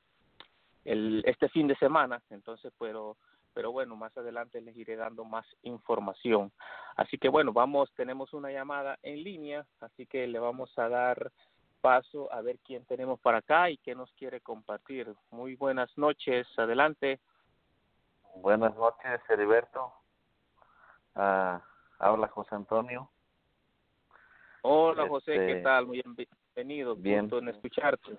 el este fin de semana, entonces, pero pero bueno, más adelante les iré dando más información. Así que bueno, vamos, tenemos una llamada en línea, así que le vamos a dar paso a ver quién tenemos para acá y qué nos quiere compartir. Muy buenas noches, adelante.
Buenas noches, Heriberto. Uh, habla José Antonio.
Hola José,
este,
¿qué tal? Muy bienvenido,
bien.
Gusto en escucharte.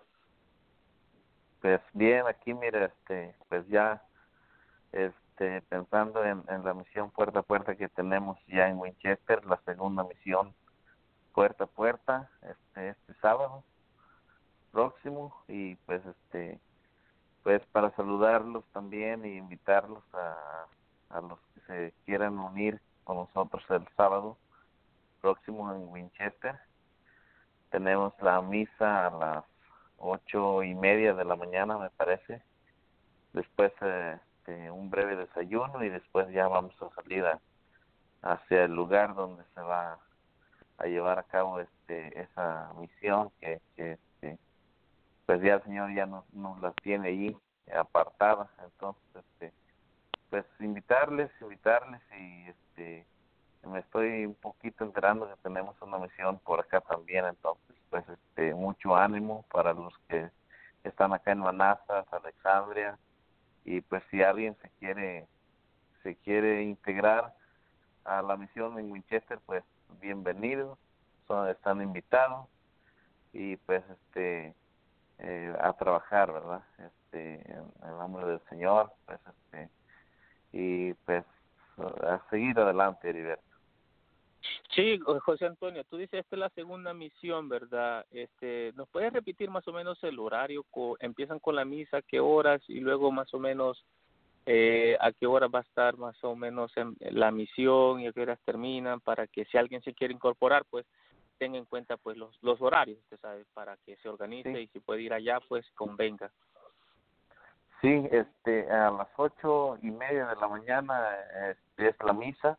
Pues bien, aquí mira, este, pues ya este pensando en, en la misión puerta a puerta que tenemos ya en Winchester, la segunda misión puerta a puerta, este, este sábado próximo, y pues este pues para saludarlos también y invitarlos a, a los que se quieran unir con nosotros el sábado próximo en Winchester. Tenemos la misa a las ocho y media de la mañana, me parece. Después eh, este, un breve desayuno y después ya vamos a salir a, hacia el lugar donde se va a llevar a cabo este esa misión que, que este, pues ya el Señor ya nos, nos las tiene allí apartadas. Entonces este pues invitarles invitarles y este me estoy un poquito enterando que tenemos una misión por acá también. Entonces pues este mucho ánimo para los que están acá en Manassas, Alexandria, y pues si alguien se quiere se quiere integrar a la misión en Winchester, pues bienvenidos, son están invitados y pues este eh, a trabajar, verdad, este en el nombre del Señor, pues este y pues a seguir adelante, Heriberto.
Sí, José Antonio, tú dices esta es la segunda misión, ¿verdad? Este, ¿nos puedes repetir más o menos el horario? ¿Empiezan con la misa, qué horas? Y luego más o menos eh, a qué hora va a estar más o menos en la misión y a qué horas terminan, para que si alguien se quiere incorporar, pues tenga en cuenta pues los, los horarios, usted sabe, para que se organice,
Sí.
y si puede ir allá, pues convenga.
Sí, este, a las ocho y media de la mañana este, es la misa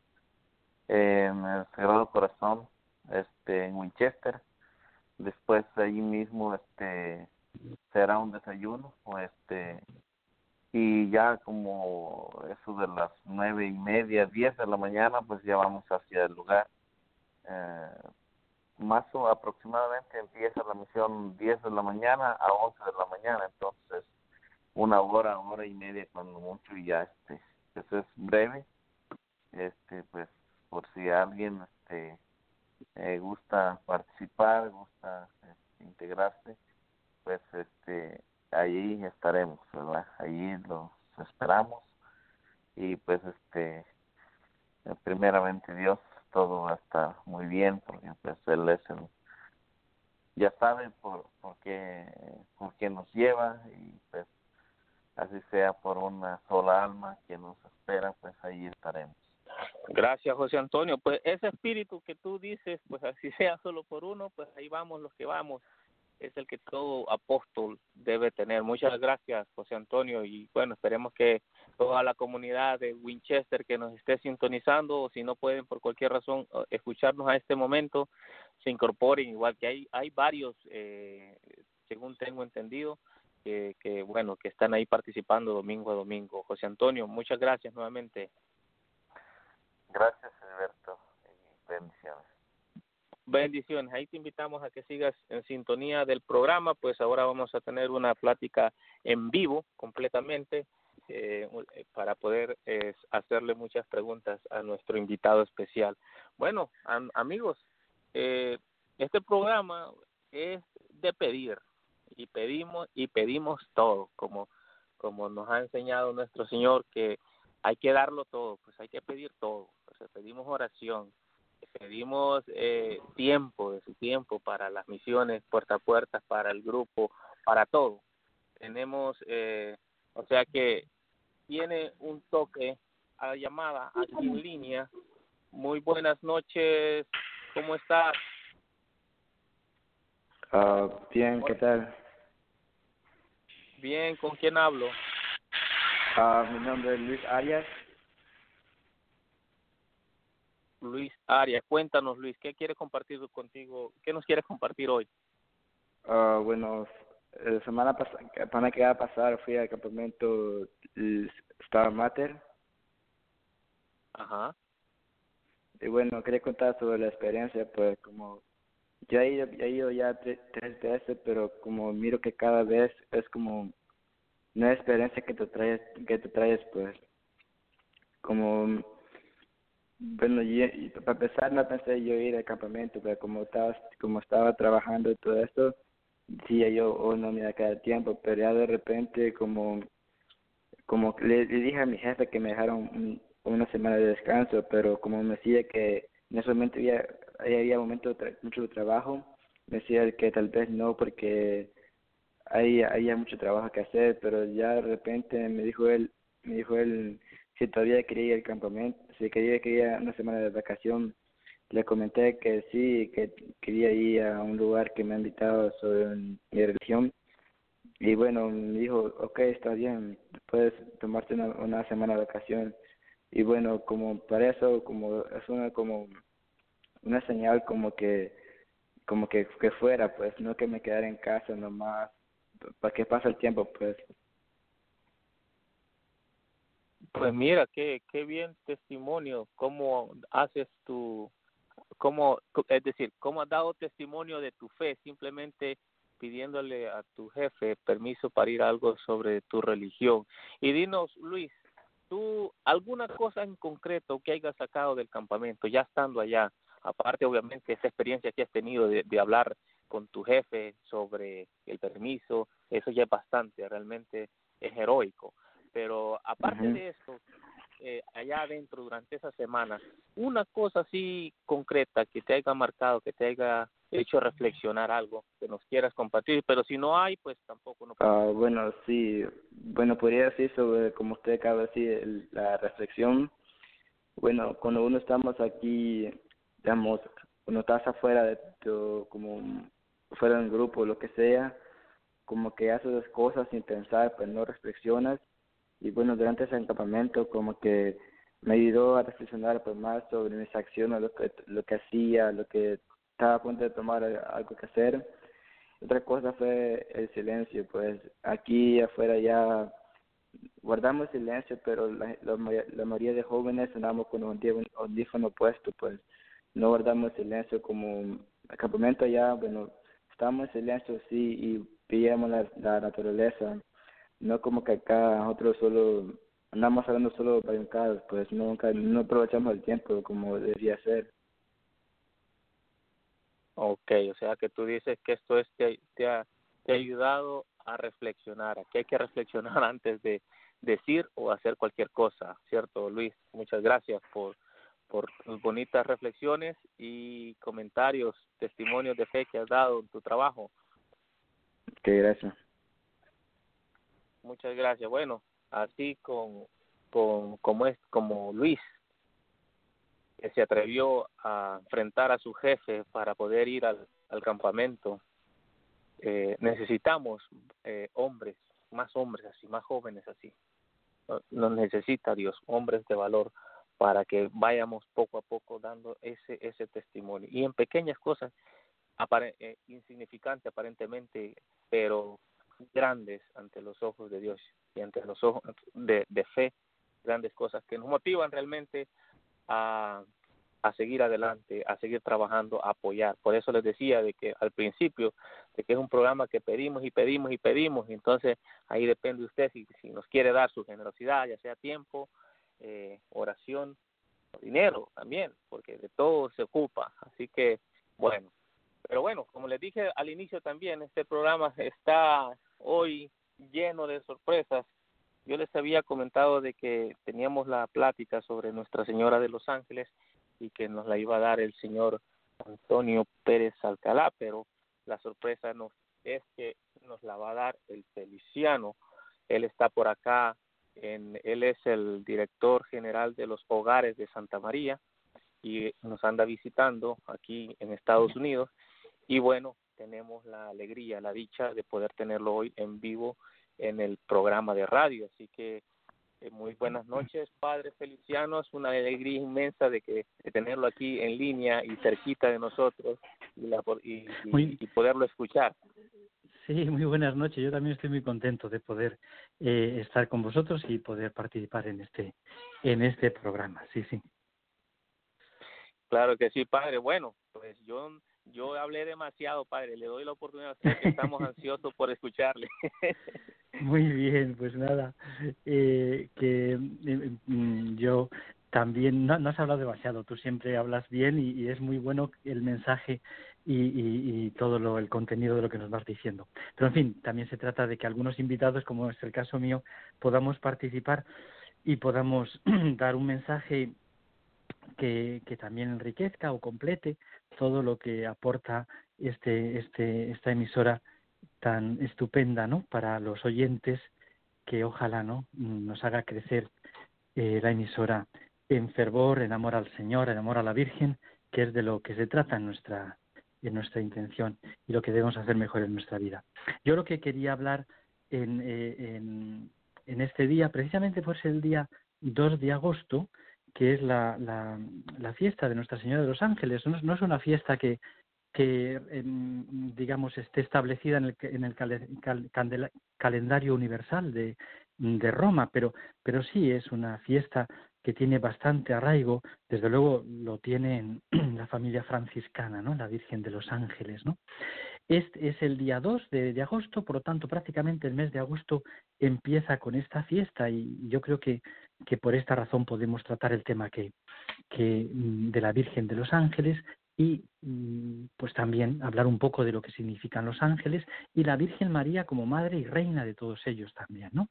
en el Sagrado Corazón, este, en Winchester. Después ahí mismo, este, será un desayuno, o este, y ya como eso de las nueve y media, diez de la mañana, pues ya vamos hacia el lugar. Eh, más o aproximadamente empieza la misión diez de la mañana a once de la mañana, entonces una hora, hora y media cuando mucho, y ya este, pues es breve, este, pues por si alguien este eh, gusta participar, gusta este, integrarse, pues este ahí estaremos, ¿verdad? Ahí los esperamos, y pues este primeramente Dios, todo va a estar muy bien, porque pues Él es el, ya sabe por, por qué por qué nos lleva, y pues así sea por una sola alma que nos espera, pues ahí estaremos.
Gracias, José Antonio. Pues ese espíritu que tú dices, pues así sea solo por uno, pues ahí vamos los que vamos. Es el que todo apóstol debe tener. Muchas gracias, José Antonio, y bueno, esperemos que toda la comunidad de Winchester que nos esté sintonizando, o si no pueden por cualquier razón escucharnos a este momento, se incorporen, igual que hay hay varios, eh, según tengo entendido, que, que bueno, que están ahí participando domingo a domingo. José Antonio, muchas gracias nuevamente.
Gracias, Alberto, y bendiciones.
Bendiciones. Ahí te invitamos a que sigas en sintonía del programa, pues ahora vamos a tener una plática en vivo completamente, eh, para poder eh, hacerle muchas preguntas a nuestro invitado especial. Bueno, am- amigos, eh, este programa es de pedir, y pedimos y pedimos todo, como como nos ha enseñado nuestro Señor, que hay que darlo todo, pues hay que pedir todo. Pues pedimos oración, pedimos eh, tiempo, de su tiempo para las misiones puerta a puerta, para el grupo, para todo. Tenemos, eh, o sea que tiene un toque a la llamada aquí en línea. Muy buenas noches, ¿cómo estás?
Uh, bien, ¿qué tal?
Bien, ¿con quién hablo?
Uh, mi nombre es Luis Arias.
Luis Arias, cuéntanos, Luis, ¿qué quieres compartir contigo? ¿Qué nos quieres compartir hoy?
Uh, bueno, la semana pasada, semana que va a pasar, fui al campamento Star Mater.
Ajá.
Y bueno, quería contar sobre la experiencia, pues como ya he ido, he ido ya tre- tres veces, pero como miro que cada vez es como una experiencia que te traes, que te traes, pues como, bueno, yo, y para empezar no pensé yo ir al campamento, pero como estaba, como estaba trabajando y todo esto, decía yo, oh no me va a quedar tiempo, pero ya de repente como, como le, le dije a mi jefe que me dejaron un- una semana de descanso, pero como me decía que en ese momento había, había momento de tra- mucho trabajo, me decía que tal vez no porque hay había mucho trabajo que hacer, pero ya de repente me dijo él, me dijo él si todavía quería ir al campamento, si quería quería una semana de vacación. Le comenté que sí, que quería ir a un lugar que me ha invitado sobre mi religión. Y bueno, me dijo, ok, está bien, puedes tomarte una, una semana de vacación. Y bueno, como para eso, como es una como una señal como que como que, que fuera, pues, no que me quedara en casa nomás, para que pase el tiempo, pues.
Pues mira, qué qué bien testimonio, cómo haces tu, cómo, es decir, cómo has dado testimonio de tu fe, simplemente pidiéndole a tu jefe permiso para ir a algo sobre tu religión. Y dinos, Luis, tú, alguna cosa en concreto que hayas sacado del campamento, ya estando allá, aparte obviamente esa experiencia que has tenido de, de hablar con tu jefe sobre el permiso, eso ya es bastante, realmente es heroico. Pero aparte
Uh-huh.
de eso, eh, allá adentro durante esa semana, una cosa así concreta que te haya marcado, que te haya hecho reflexionar algo, que nos quieras compartir, pero si no hay, pues tampoco no.
Uh, bueno, sí, bueno, podría decir sobre, como usted acaba de decir, el- la reflexión. Bueno, cuando uno estamos aquí, digamos, cuando estás afuera de tu, como fuera de un grupo o lo que sea, como que haces las cosas sin pensar, pues no reflexionas. Y bueno, durante ese campamento como que me ayudó a reflexionar pues más sobre mis acciones, lo que, lo que hacía, lo que estaba a punto de tomar algo que hacer. Otra cosa fue el silencio, pues aquí afuera ya guardamos silencio, pero la, la, la mayoría de jóvenes andamos con un audífono puesto, pues no guardamos silencio como el campamento allá, bueno, estamos en silencio sí y veíamos la, la naturaleza, no como que acá nosotros solo andamos hablando solo brincados, pues nunca no aprovechamos el tiempo como debería ser.
Ok, o sea que tú dices que esto es te, te, ha, te ha ayudado a reflexionar, a que hay que reflexionar antes de decir o hacer cualquier cosa, ¿cierto, Luis? Muchas gracias por, por tus bonitas reflexiones y comentarios, testimonios de fe que has dado en tu trabajo.
Ok, gracias.
Muchas gracias. Bueno, así con, con como es como Luis, que se atrevió a enfrentar a su jefe para poder ir al, al campamento. Eh, necesitamos eh, hombres, más hombres así, más jóvenes así. Nos necesita Dios, hombres de valor, para que vayamos poco a poco dando ese ese testimonio. Y en pequeñas cosas, apare, eh, insignificantes aparentemente, pero grandes ante los ojos de Dios y ante los ojos de, de fe, grandes cosas que nos motivan realmente a, a seguir adelante, a seguir trabajando, a apoyar. Por eso les decía de que al principio, de que es un programa que pedimos y pedimos y pedimos, y entonces ahí depende de usted si, si nos quiere dar su generosidad, ya sea tiempo, eh, oración, dinero también, porque de todo se ocupa. Así que, bueno, pero bueno, como les dije al inicio también, este programa está hoy lleno de sorpresas. Yo les había comentado de que teníamos la plática sobre Nuestra Señora de los Ángeles y que nos la iba a dar el señor Antonio Pérez Alcalá, pero la sorpresa nos es que nos la va a dar el Feliciano. Él está por acá, en, él es el director general de los Hogares de Santa María y nos anda visitando aquí en Estados Unidos. Y bueno, tenemos la alegría, la dicha de poder tenerlo hoy en vivo en el programa de radio. Así que eh, muy buenas noches, Padre Feliciano. Es una alegría inmensa de que de tenerlo aquí en línea y cerquita de nosotros y, la, y, y, y poderlo escuchar.
Sí, muy buenas noches. Yo también estoy muy contento de poder eh, estar con vosotros y poder participar en este en este programa. Sí, sí.
Claro que sí, Padre. Bueno, pues yo yo hablé demasiado, Padre. Le doy la oportunidad a usted, que estamos ansiosos por escucharle.
Muy bien, pues nada, eh, que eh, yo también, no, no has hablado demasiado, tú siempre hablas bien y, y es muy bueno el mensaje y, y, y todo lo, el contenido de lo que nos vas diciendo. Pero en fin, también se trata de que algunos invitados, como es el caso mío, podamos participar y podamos dar un mensaje que, que también enriquezca o complete todo lo que aporta este, este, esta emisora tan estupenda, ¿no?, para los oyentes, que ojalá, ¿no?, nos haga crecer eh, la emisora en fervor, en amor al Señor, en amor a la Virgen, que es de lo que se trata en nuestra en nuestra intención y lo que debemos hacer mejor en nuestra vida. Yo lo que quería hablar en, eh, en, en este día, precisamente por ser el día dos de agosto, que es la, la, la fiesta de Nuestra Señora de los Ángeles. No, no es una fiesta que que eh, digamos esté establecida en el en el cal, cal, candela, calendario universal de, de Roma, pero pero sí es una fiesta que tiene bastante arraigo. Desde luego lo tiene en la familia franciscana, ¿no?, la Virgen de los Ángeles, ¿no? Este es el día dos de, de agosto, por lo tanto prácticamente el mes de agosto empieza con esta fiesta, y yo creo que que por esta razón podemos tratar el tema que que de la Virgen de los Ángeles, y pues también hablar un poco de lo que significan los ángeles y la Virgen María como madre y reina de todos ellos también, ¿no?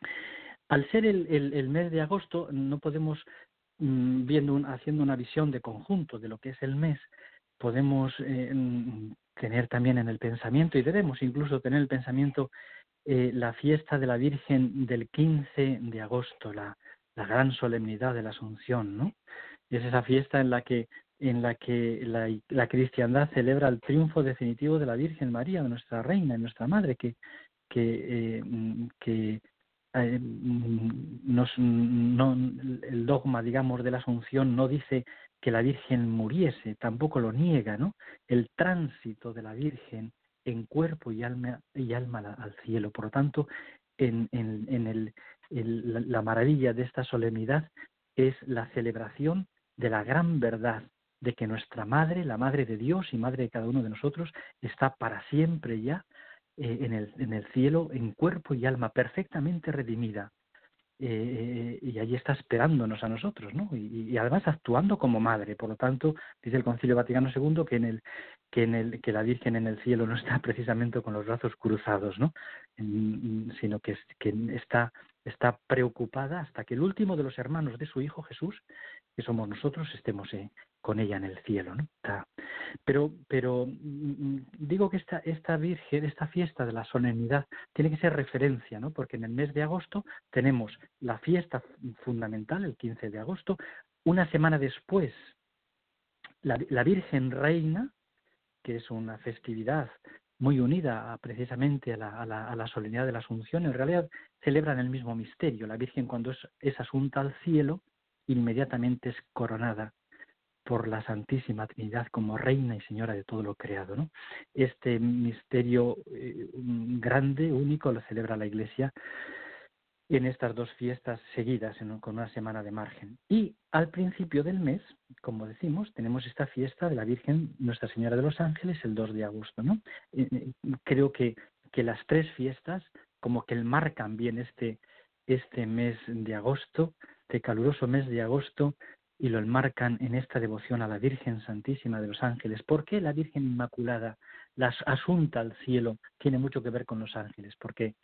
Al ser el, el, el mes de agosto, no podemos, mmm, viendo un, haciendo una visión de conjunto de lo que es el mes, podemos eh, tener también en el pensamiento, y debemos incluso tener el pensamiento, eh, la fiesta de la Virgen del quince de agosto, la, la gran solemnidad de la Asunción, ¿no? Es esa fiesta en la que en la que la, la cristiandad celebra el triunfo definitivo de la Virgen María, de nuestra reina, de nuestra madre, que que eh, que eh, nos, no, el dogma, digamos, de la Asunción no dice que la Virgen muriese, tampoco lo niega, ¿no? El tránsito de la Virgen en cuerpo y alma y alma al cielo. Por lo tanto, en, en, en el, el, la maravilla de esta solemnidad es la celebración de la gran verdad de que nuestra Madre, la Madre de Dios y Madre de cada uno de nosotros, está para siempre ya eh, en, el, en el cielo, en cuerpo y alma, perfectamente redimida. Eh, y allí está esperándonos a nosotros, ¿no? Y, y además actuando como madre. Por lo tanto, dice el Concilio Vaticano segundo que en el que en el que la Virgen en el cielo no está precisamente con los brazos cruzados, ¿no? En, sino que, que está está preocupada hasta que el último de los hermanos de su Hijo Jesús, que somos nosotros, estemos eh, con ella en el cielo, ¿no? Está, pero pero digo que esta esta Virgen, esta fiesta de la solemnidad tiene que ser referencia, ¿no? Porque en el mes de agosto tenemos la fiesta fundamental, el quince de agosto, una semana después la, la Virgen Reina, que es una festividad muy unida a, precisamente a la, a, la, a la solemnidad de la Asunción. En realidad celebran el mismo misterio. La Virgen, cuando es, es asunta al cielo, inmediatamente es coronada por la Santísima Trinidad como Reina y Señora de todo lo creado, ¿no? Este misterio eh, grande, único, lo celebra la Iglesia en estas dos fiestas seguidas, en, con una semana de margen. Y al principio del mes, como decimos, tenemos esta fiesta de la Virgen Nuestra Señora de los Ángeles el dos de agosto, ¿no? Eh, creo que, que las tres fiestas como que marcan bien este, este mes de agosto, este caluroso mes de agosto, y lo enmarcan en esta devoción a la Virgen Santísima de los Ángeles. ¿Por qué la Virgen Inmaculada, la asunta al cielo, tiene mucho que ver con los ángeles? Porque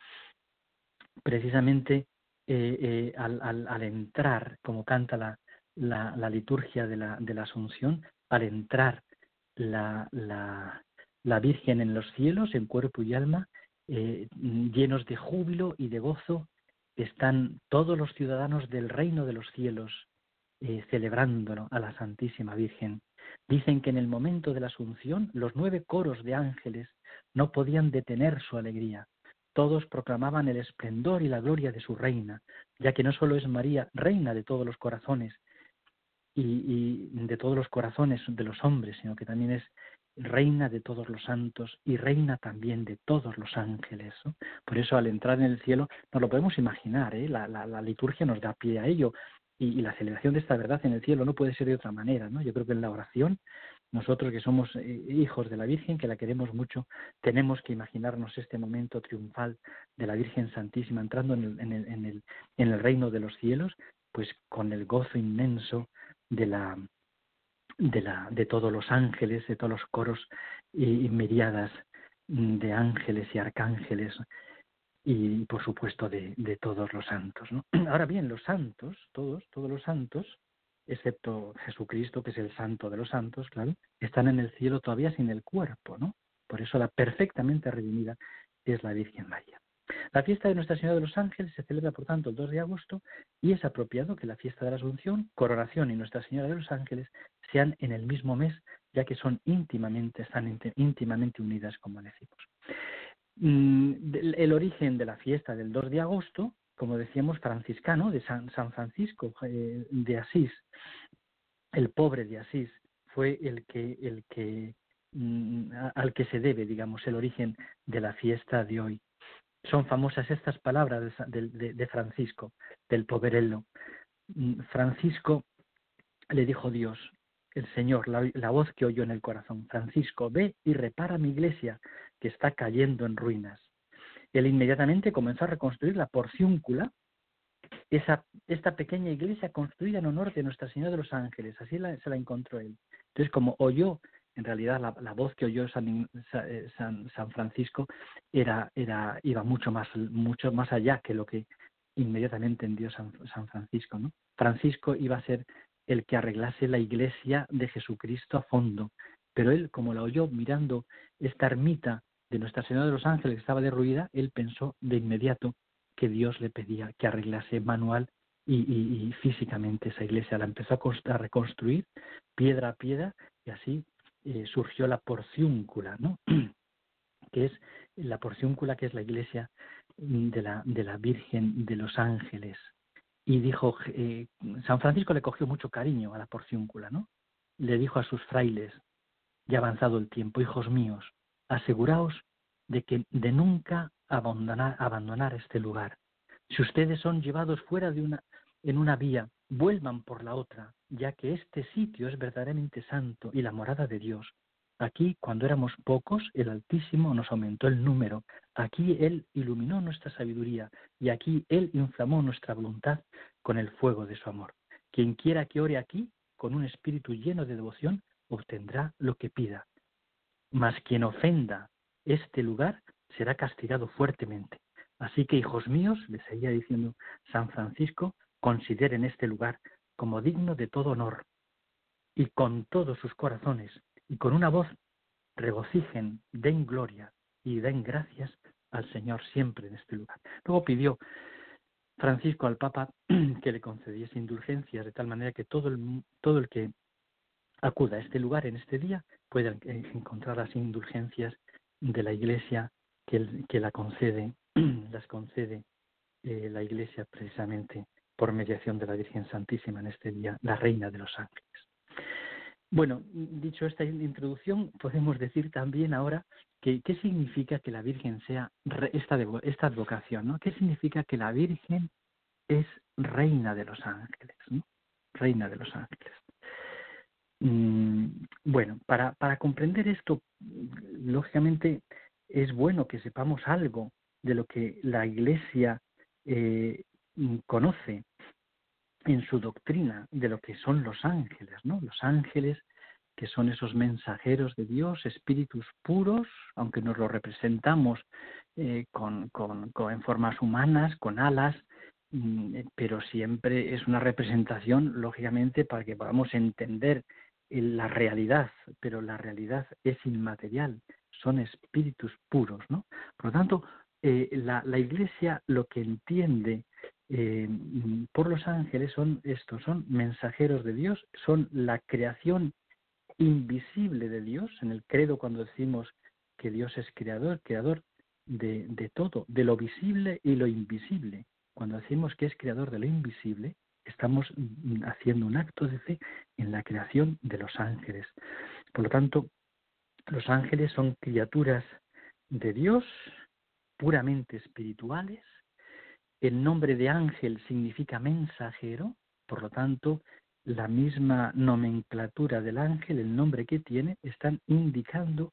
precisamente eh, eh, al, al, al entrar, como canta la, la, la liturgia de la, de la Asunción, al entrar la, la, la Virgen en los cielos, en cuerpo y alma, eh, llenos de júbilo y de gozo, están todos los ciudadanos del reino de los cielos eh, celebrándolo a la Santísima Virgen. Dicen que en el momento de la Asunción los nueve coros de ángeles no podían detener su alegría. Todos proclamaban el esplendor y la gloria de su reina, ya que no solo es María, reina de todos los corazones y, y de todos los corazones de los hombres, sino que también es reina de todos los santos y reina también de todos los ángeles, ¿no? Por eso al entrar en el cielo nos lo podemos imaginar, ¿eh? la, la, la liturgia nos da pie a ello y, y la celebración de esta verdad en el cielo no puede ser de otra manera, ¿no? Yo creo que en la oración nosotros que somos eh, hijos de la Virgen, que la queremos mucho, tenemos que imaginarnos este momento triunfal de la Virgen Santísima entrando en el, en el, en el, en el reino de los cielos, pues con el gozo inmenso de la de la de todos los ángeles, de todos los coros y, y miriadas de ángeles y arcángeles y por supuesto de, de todos los santos, ¿no? Ahora bien, los santos, todos, todos los santos, excepto Jesucristo, que es el santo de los santos, claro, están en el cielo todavía sin el cuerpo, ¿no? Por eso la perfectamente redimida es la Virgen María. La fiesta de Nuestra Señora de los Ángeles se celebra, por tanto, el dos de agosto y es apropiado que la fiesta de la Asunción, Coronación y Nuestra Señora de los Ángeles sean en el mismo mes, ya que son íntimamente, están íntimamente unidas, como decimos. El origen de la fiesta del dos de agosto, como decíamos, franciscano, de San, San Francisco eh, de Asís, el pobre de Asís, fue el que, el que mm, al que se debe, digamos, el origen de la fiesta de hoy. Son famosas estas palabras de, de, de Francisco, del poverello. Francisco le dijo Dios, el Señor, la, la voz que oyó en el corazón: Francisco, ve y repara mi iglesia, que está cayendo en ruinas. Él inmediatamente comenzó a reconstruir la porciúncula, esa, esta pequeña iglesia construida en honor de Nuestra Señora de los Ángeles. Así la, se la encontró él. Entonces, como oyó, en realidad la, la voz que oyó San, San, San Francisco era, era, iba mucho más, mucho más allá que lo que inmediatamente entendió San, San Francisco, ¿no? Francisco iba a ser el que arreglase la iglesia de Jesucristo a fondo, pero él, como la oyó mirando esta ermita de Nuestra Señora de los Ángeles que estaba derruida, él pensó de inmediato que Dios le pedía que arreglase manual y, y, y físicamente esa iglesia la empezó a, const- a reconstruir piedra a piedra, y así eh, surgió la Porciúncula, ¿no? que es la Porciúncula, que es la iglesia de la, de la Virgen de los Ángeles. Y dijo, eh, San Francisco le cogió mucho cariño a la Porciúncula, ¿no? Le dijo a sus frailes, ya avanzado el tiempo, hijos míos, aseguraos de que de nunca abandonar, abandonar este lugar. Si ustedes son llevados fuera de una, en una vía, vuelvan por la otra, ya que este sitio es verdaderamente santo y la morada de Dios. Aquí, cuando éramos pocos, el Altísimo nos aumentó el número. Aquí Él iluminó nuestra sabiduría y aquí Él inflamó nuestra voluntad con el fuego de su amor. Quien quiera que ore aquí, con un espíritu lleno de devoción, obtendrá lo que pida. Mas quien ofenda este lugar será castigado fuertemente. Así que, hijos míos, les seguía diciendo San Francisco, consideren este lugar como digno de todo honor, y con todos sus corazones, y con una voz, regocijen, den gloria y den gracias al Señor siempre en este lugar. Luego pidió Francisco al Papa que le concediese indulgencias, de tal manera que todo el, todo el que acuda a este lugar en este día pueda encontrar las indulgencias de la Iglesia que, el, que la concede, las concede eh, la Iglesia precisamente por mediación de la Virgen Santísima en este día, la Reina de los Ángeles. Bueno, dicho esta introducción, podemos decir también ahora que qué significa que la Virgen sea re, esta, esta advocación, ¿no? ¿Qué significa que la Virgen es Reina de los Ángeles, ¿no? Reina de los Ángeles. Mm, bueno, para, para comprender esto, lógicamente es bueno que sepamos algo de lo que la Iglesia eh, conoce en su doctrina de lo que son los ángeles, ¿no? Los ángeles, que son esos mensajeros de Dios, espíritus puros, aunque nos lo representamos eh, con, con, con, en formas humanas, con alas, mm, pero siempre es una representación, lógicamente, para que podamos entender la realidad, pero la realidad es inmaterial, son espíritus puros, ¿no? Por lo tanto, eh, la, la Iglesia lo que entiende Eh, por los ángeles son estos, son mensajeros de Dios, son la creación invisible de Dios. En el credo, cuando decimos que Dios es creador, creador de, de todo, de lo visible y lo invisible. Cuando decimos que es creador de lo invisible, estamos haciendo un acto de fe en la creación de los ángeles. Por lo tanto, los ángeles son criaturas de Dios, puramente espirituales. El nombre de ángel significa mensajero, por lo tanto, la misma nomenclatura del ángel, el nombre que tiene, están indicando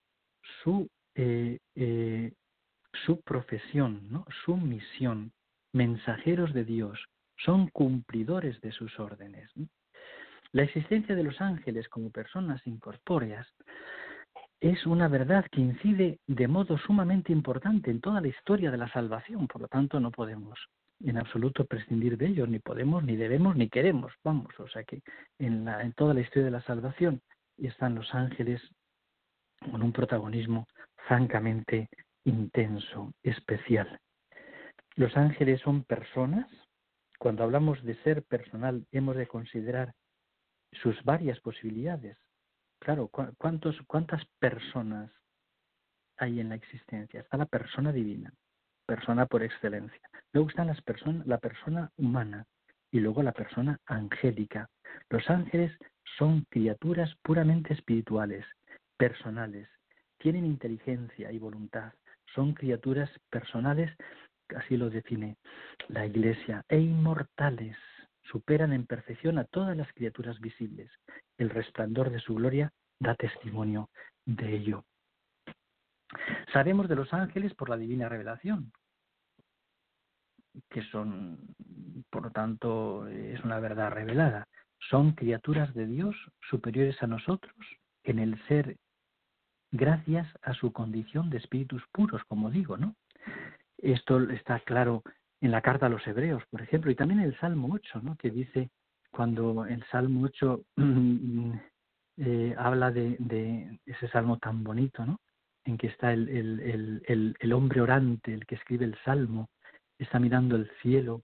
su, eh, eh, su profesión, ¿no? Su misión. Mensajeros de Dios, son cumplidores de sus órdenes, ¿no? La existencia de los ángeles como personas incorpóreas es una verdad que incide de modo sumamente importante en toda la historia de la salvación. Por lo tanto, no podemos en absoluto prescindir de ellos, ni podemos, ni debemos, ni queremos. Vamos, o sea que en, la, en toda la historia de la salvación están los ángeles con un protagonismo francamente intenso, especial. Los ángeles son personas. Cuando hablamos de ser personal, hemos de considerar sus varias posibilidades. Claro, ¿cuántos, ¿cuántas personas hay en la existencia? Está la persona divina, persona por excelencia. Luego está las person- la persona humana y luego la persona angélica. Los ángeles son criaturas puramente espirituales, personales, tienen inteligencia y voluntad, son criaturas personales, así lo define la Iglesia, e inmortales. Superan en perfección a todas las criaturas visibles. El resplandor de su gloria da testimonio de ello. Sabemos de los ángeles por la divina revelación, que son, por lo tanto, es una verdad revelada. Son criaturas de Dios superiores a nosotros en el ser, gracias a su condición de espíritus puros, como digo, ¿no? Esto está claro en la carta a los Hebreos, por ejemplo, y también en el Salmo ocho, ¿no? Que dice, cuando el Salmo ocho eh, habla de, de ese Salmo tan bonito, ¿no? En que está el, el, el, el, el hombre orante, el que escribe el Salmo, está mirando el cielo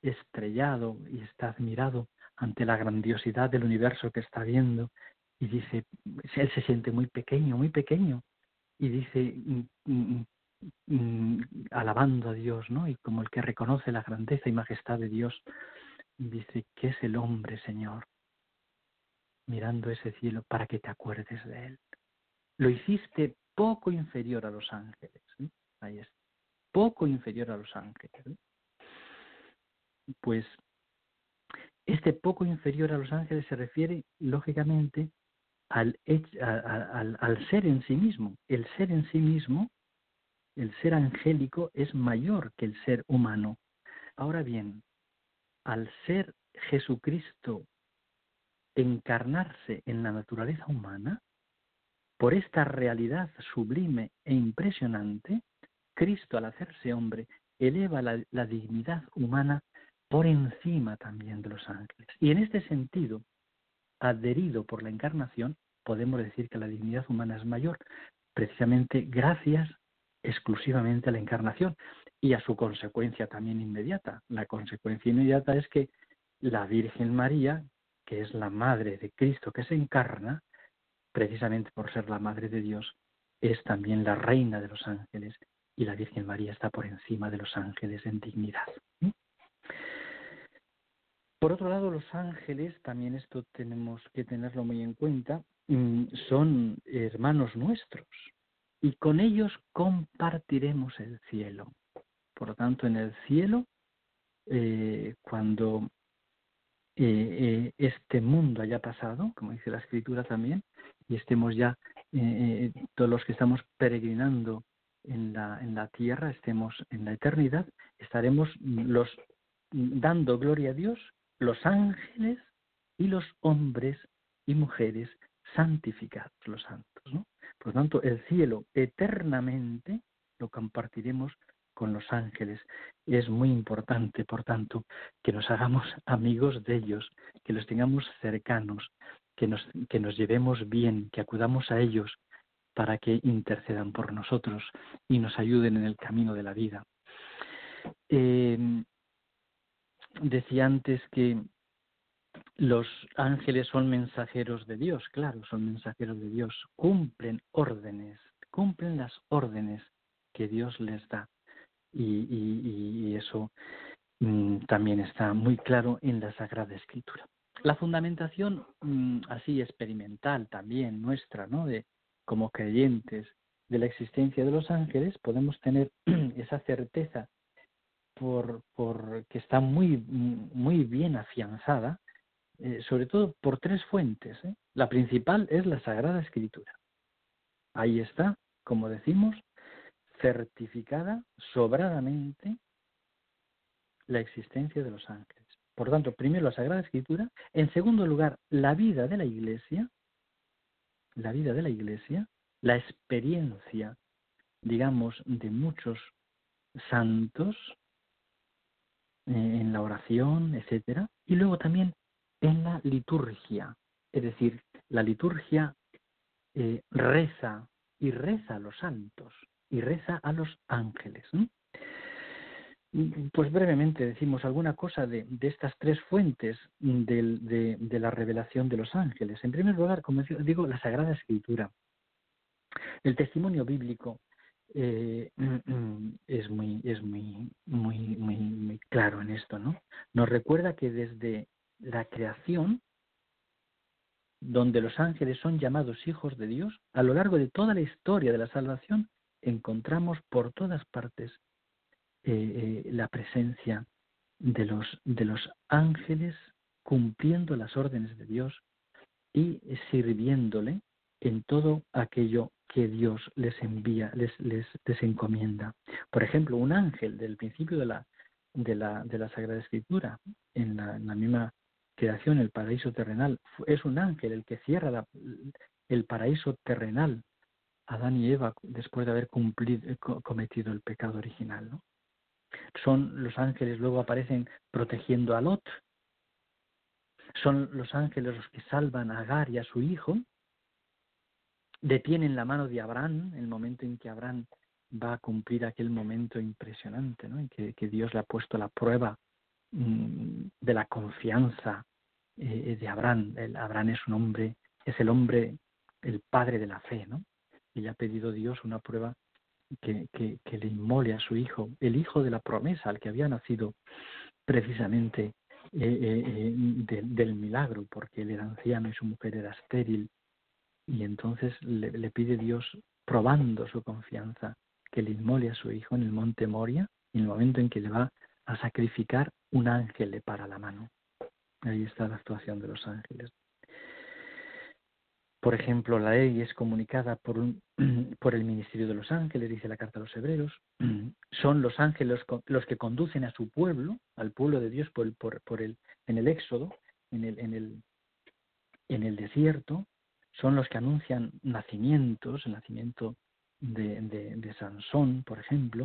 estrellado y está admirado ante la grandiosidad del universo que está viendo y dice, él se siente muy pequeño, muy pequeño y dice, mm, mm, mm, alabando a Dios, ¿no? Y como el que reconoce la grandeza y majestad de Dios, dice, ¿qué es el hombre, Señor? Mirando ese cielo para que te acuerdes de él. Lo hiciste poco inferior a los ángeles, ¿eh? Ahí está, poco inferior a los ángeles, ¿eh? Pues este poco inferior a los ángeles se refiere, lógicamente, al, al, al ser en sí mismo. El ser en sí mismo, el ser angélico, es mayor que el ser humano. Ahora bien, al ser Jesucristo encarnarse en la naturaleza humana, por esta realidad sublime e impresionante, Cristo, al hacerse hombre, eleva la, la dignidad humana por encima también de los ángeles. Y en este sentido, adherido por la encarnación, podemos decir que la dignidad humana es mayor, precisamente gracias exclusivamente a la encarnación y a su consecuencia también inmediata. La consecuencia inmediata es que la Virgen María, que es la madre de Cristo que se encarna, precisamente por ser la madre de Dios, es también la reina de los ángeles, y la Virgen María está por encima de los ángeles en dignidad. ¿Sí? Por otro lado, los ángeles, también esto tenemos que tenerlo muy en cuenta, son hermanos nuestros, y con ellos compartiremos el cielo. Por lo tanto, en el cielo, eh, cuando eh, eh, este mundo haya pasado, como dice la Escritura también, y estemos ya, eh, todos los que estamos peregrinando en la, en la tierra, estemos en la eternidad, estaremos los dando gloria a Dios, los ángeles y los hombres y mujeres santificados, los santos, ¿no? Por lo tanto, el cielo eternamente lo compartiremos con los ángeles. Es muy importante, por tanto, que nos hagamos amigos de ellos, que los tengamos cercanos, que nos, que nos llevemos bien, que acudamos a ellos para que intercedan por nosotros y nos ayuden en el camino de la vida. Eh, decía antes que los ángeles son mensajeros de Dios, claro, son mensajeros de Dios, cumplen órdenes, cumplen las órdenes que Dios les da. Y, y, y eso mm, también está muy claro en la Sagrada Escritura. La fundamentación mm, así experimental también nuestra, ¿no? De como creyentes de la existencia de los ángeles, podemos tener esa certeza por, por que está muy, muy bien afianzada, eh, sobre todo por tres fuentes, ¿eh? La principal es la Sagrada Escritura. Ahí está, como decimos, certificada sobradamente la existencia de los ángeles. Por tanto, primero la Sagrada Escritura, en segundo lugar, la vida de la Iglesia, la vida de la Iglesia, la experiencia, digamos, de muchos santos eh, en la oración, etcétera, y luego también en la liturgia, es decir, la liturgia eh, reza y reza a los santos y reza a los ángeles, ¿no? Pues brevemente decimos alguna cosa de, de estas tres fuentes de, de, de la revelación de los ángeles. En primer lugar, como digo, la Sagrada Escritura. El testimonio bíblico eh, es muy es muy, muy muy muy claro en esto, ¿no? Nos recuerda que desde la creación, donde los ángeles son llamados hijos de Dios, a lo largo de toda la historia de la salvación, encontramos por todas partes Eh, eh, la presencia de los de los ángeles cumpliendo las órdenes de Dios y sirviéndole en todo aquello que Dios les envía, les les, les encomienda. Por ejemplo, un ángel del principio de la de la de la Sagrada Escritura, en la, en la misma creación, el paraíso terrenal, es un ángel el que cierra la, el paraíso terrenal a Adán y Eva después de haber cumplido cometido el pecado original, ¿no? Son los ángeles, luego aparecen protegiendo a Lot. Son los ángeles los que salvan a Agar y a su hijo. Detienen la mano de Abraham en el momento en que Abraham va a cumplir aquel momento impresionante, ¿no? En que, que Dios le ha puesto la prueba de la confianza eh, de Abraham. El, Abraham es un hombre, es el hombre, el padre de la fe, ¿no? Y le ha pedido a Dios una prueba que, que, que le inmole a su hijo, el hijo de la promesa, al que había nacido precisamente eh, eh, de, del milagro, porque él era anciano y su mujer era estéril. Y entonces le, le pide Dios, probando su confianza, que le inmole a su hijo en el monte Moria, y en el momento en que le va a sacrificar, un ángel le para la mano. Ahí está la actuación de los ángeles. Por ejemplo, la ley es comunicada por, un, por el ministerio de los ángeles, dice la carta a los hebreos. Son los ángeles los que conducen a su pueblo, al pueblo de Dios por el, por, por el, en el éxodo, en el, en, el, en el desierto. Son los que anuncian nacimientos, el nacimiento de, de, de Sansón, por ejemplo,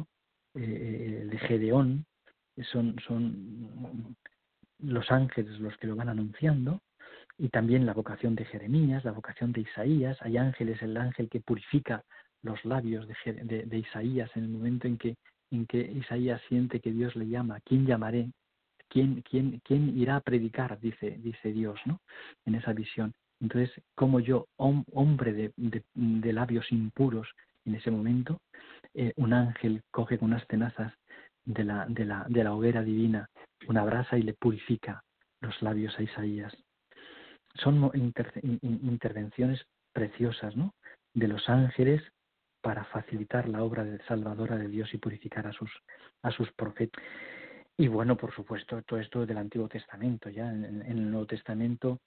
eh, de Gedeón. Son, son los ángeles los que lo van anunciando. Y también la vocación de Jeremías, la vocación de Isaías. Hay ángeles, el ángel que purifica los labios de, de, de Isaías en el momento en que, en que Isaías siente que Dios le llama. ¿Quién llamaré? ¿Quién, quién, quién irá a predicar? Dice, dice Dios, ¿no? En esa visión. Entonces, como yo, hom, hombre de, de, de labios impuros, en ese momento, eh, un ángel coge con unas tenazas de la, de, la, de la hoguera divina una brasa y le purifica los labios a Isaías. Son inter, intervenciones preciosas, ¿no?, de los ángeles para facilitar la obra de salvadora de Dios y purificar a sus, a sus profetas. Y bueno, por supuesto, todo esto del Antiguo Testamento. Ya en, en el Nuevo Testamento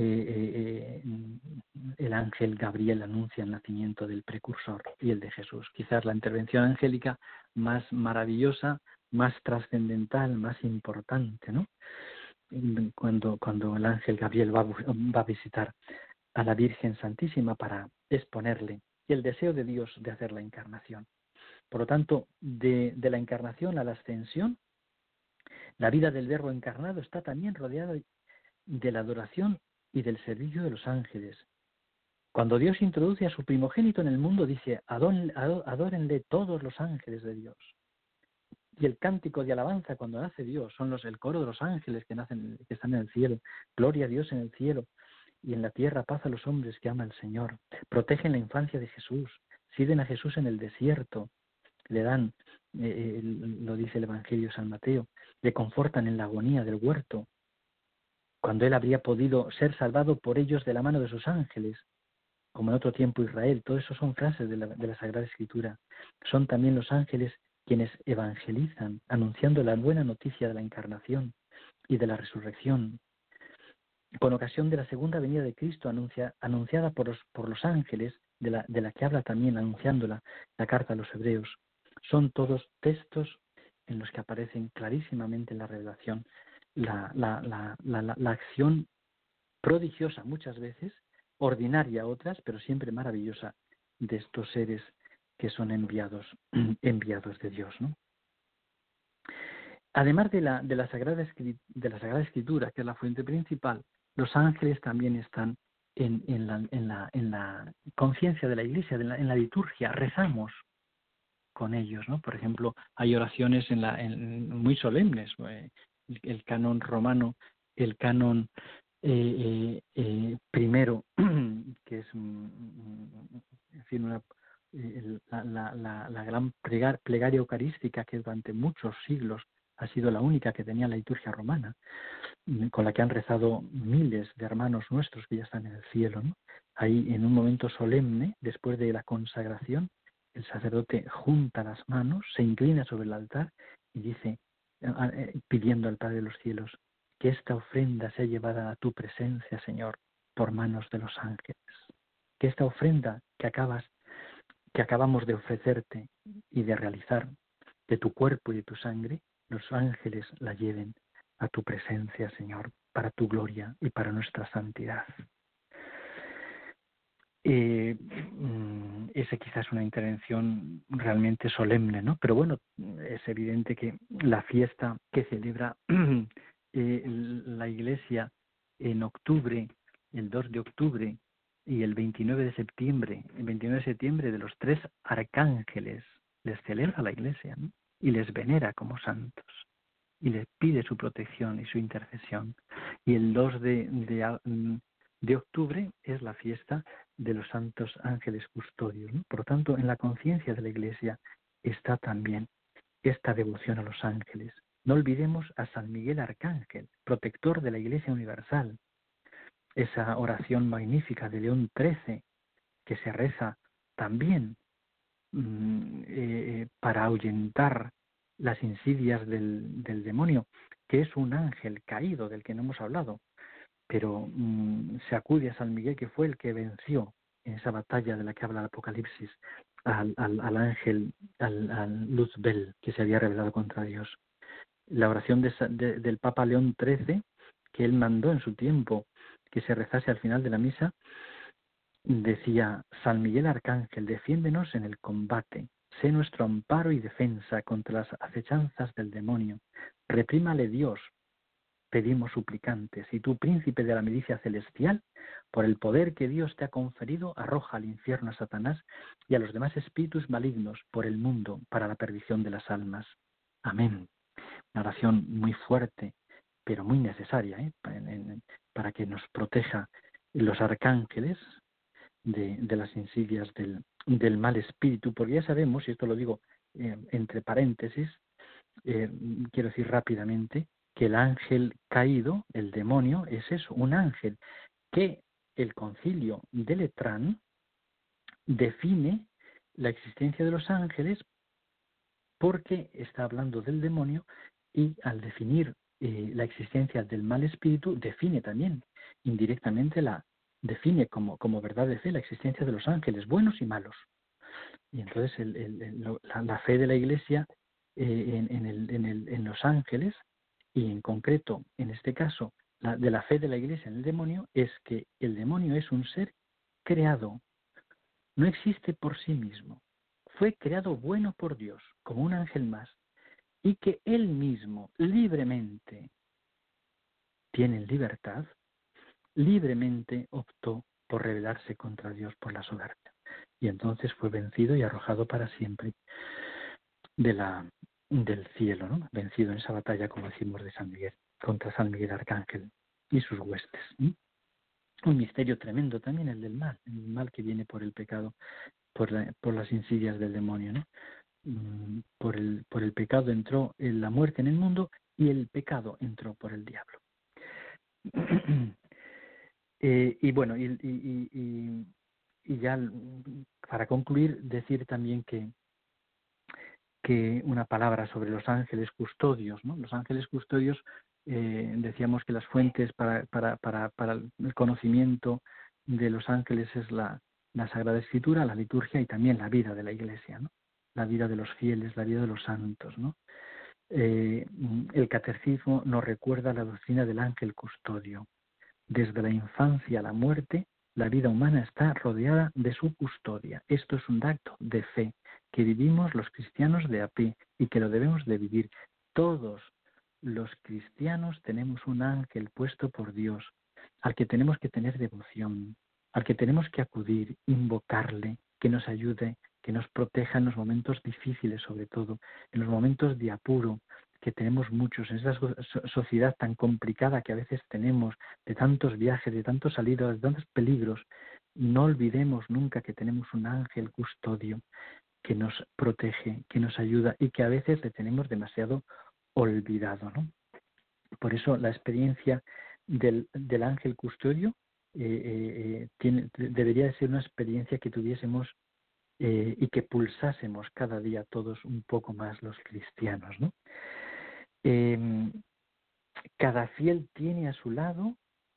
eh, eh, el ángel Gabriel anuncia el nacimiento del precursor y el de Jesús. Quizás la intervención angélica más maravillosa, más trascendental, más importante, ¿no? Cuando, cuando el ángel Gabriel va, va a visitar a la Virgen Santísima para exponerle el deseo de Dios de hacer la encarnación. Por lo tanto, de, de la encarnación a la ascensión, la vida del Verbo encarnado está también rodeada de la adoración y del servicio de los ángeles. Cuando Dios introduce a su primogénito en el mundo, dice, adórenle todos los ángeles de Dios. Y el cántico de alabanza cuando nace Dios son los el coro de los ángeles que nacen, que están en el cielo. Gloria a Dios en el cielo y en la tierra paz a los hombres que ama el Señor. Protegen la infancia de Jesús, sirven a Jesús en el desierto, le dan, eh, lo dice el Evangelio de San Mateo, le confortan en la agonía del huerto, cuando él habría podido ser salvado por ellos de la mano de sus ángeles, como en otro tiempo Israel. Todo eso son frases de la, de la Sagrada Escritura. Son también los ángeles quienes evangelizan, anunciando la buena noticia de la encarnación y de la resurrección. Con ocasión de la segunda venida de Cristo, anuncia, anunciada por los, por los ángeles, de la, de la que habla también, anunciándola, la carta a los hebreos, son todos textos en los que aparecen clarísimamente en la revelación la, la, la, la, la, la acción prodigiosa muchas veces, ordinaria otras, pero siempre maravillosa, de estos seres que son enviados, enviados de Dios, ¿no? Además de la, de, la Sagrada, de la Sagrada Escritura, que es la fuente principal, los ángeles también están en, en, la, en, la, en la conciencia de la Iglesia, en la, en la liturgia, rezamos con ellos, ¿no? Por ejemplo, hay oraciones en la, en, muy solemnes, el, el canon romano, el canon eh, eh, eh, primero, que es en fin, una, eh, la, la, la, la gran plegar, plegaria eucarística que durante muchos siglos ha sido la única que tenía la liturgia romana, con la que han rezado miles de hermanos nuestros que ya están en el cielo, ¿no? Ahí, en un momento solemne, después de la consagración, el sacerdote junta las manos, se inclina sobre el altar y dice, eh, pidiendo al Padre de los cielos, que esta ofrenda sea llevada a tu presencia, Señor, por manos de los ángeles. Que esta ofrenda que acabas, que acabamos de ofrecerte y de realizar, de tu cuerpo y de tu sangre, los ángeles la lleven a tu presencia, Señor, para tu gloria y para nuestra santidad. Eh, esa quizás es una intervención realmente solemne, ¿no? Pero bueno, es evidente que la fiesta que celebra eh, la Iglesia en octubre, el dos de octubre y el veintinueve de septiembre, el veintinueve de septiembre de los tres arcángeles, les celebra la Iglesia, ¿no? Y les venera como santos. y le pide su protección y su intercesión. Y el dos de, de, de octubre es la fiesta de los santos ángeles custodios, ¿no? Por lo tanto, en la conciencia de la Iglesia está también esta devoción a los ángeles. No olvidemos a San Miguel Arcángel, protector de la Iglesia Universal. Esa oración magnífica de León trece, que se reza también mmm, eh, para ahuyentar las insidias del, del demonio, que es un ángel caído del que no hemos hablado, pero mmm, se acude a San Miguel, que fue el que venció en esa batalla de la que habla el Apocalipsis al, al, al ángel, al, al Luzbel, que se había rebelado contra Dios. La oración de, de, del Papa León trece, que él mandó en su tiempo que se rezase al final de la misa, decía: San Miguel Arcángel, defiéndenos en el combate, sé nuestro amparo y defensa contra las acechanzas del demonio, reprímale Dios, pedimos suplicantes, y tú, príncipe de la milicia celestial, por el poder que Dios te ha conferido, arroja al infierno a Satanás y a los demás espíritus malignos por el mundo para la perdición de las almas. Amén. Una oración muy fuerte, pero muy necesaria, ¿eh? para que nos proteja los arcángeles de, de las insidias del, del mal espíritu, porque ya sabemos, y esto lo digo eh, entre paréntesis, eh, quiero decir rápidamente, que el ángel caído, el demonio, es eso, un ángel que el concilio de Letrán define la existencia de los ángeles porque está hablando del demonio, y al definir eh, la existencia del mal espíritu, define también indirectamente la define como, como verdad de fe la existencia de los ángeles, buenos y malos. Y entonces el, el, el, la, la fe de la Iglesia eh, en, en, el, en, el, en los ángeles, y en concreto, en este caso, la, de la fe de la Iglesia en el demonio, es que el demonio es un ser creado, no existe por sí mismo, fue creado bueno por Dios, como un ángel más, y que él mismo libremente tiene libertad, libremente optó por rebelarse contra Dios por la soberbia. Y entonces fue vencido y arrojado para siempre de la, del cielo, ¿no? Vencido en esa batalla, como decimos, de San Miguel, contra San Miguel Arcángel y sus huestes. ¿sí? Un misterio tremendo también el del mal, el mal que viene por el pecado, por, la, por las insidias del demonio, ¿no? Por el, por el pecado entró en la muerte en el mundo, y el pecado entró por el diablo. eh, y bueno, y, y, y, y ya para concluir, decir también que, que una palabra sobre los ángeles custodios, ¿no? Los ángeles custodios, eh, decíamos que las fuentes para, para, para, para el conocimiento de los ángeles es la, la Sagrada Escritura, la liturgia y también la vida de la Iglesia, ¿no? La vida de los fieles, la vida de los santos, ¿no? Eh, el catecismo nos recuerda la doctrina del ángel custodio. Desde la infancia a la muerte, la vida humana está rodeada de su custodia. Esto es un acto de fe que vivimos los cristianos de a pie y que lo debemos de vivir. Todos los cristianos tenemos un ángel puesto por Dios, al que tenemos que tener devoción, al que tenemos que acudir, invocarle, que nos ayude, que nos proteja en los momentos difíciles, sobre todo, en los momentos de apuro, que tenemos muchos, en esta sociedad tan complicada que a veces tenemos, de tantos viajes, de tantos salidas, de tantos peligros. No olvidemos nunca que tenemos un ángel custodio que nos protege, que nos ayuda, y que a veces le tenemos demasiado olvidado, ¿no? Por eso la experiencia del, del ángel custodio eh, eh, tiene, debería de ser una experiencia que tuviésemos eh, y que pulsásemos cada día todos un poco más los cristianos, ¿no? Eh, cada fiel tiene a su lado,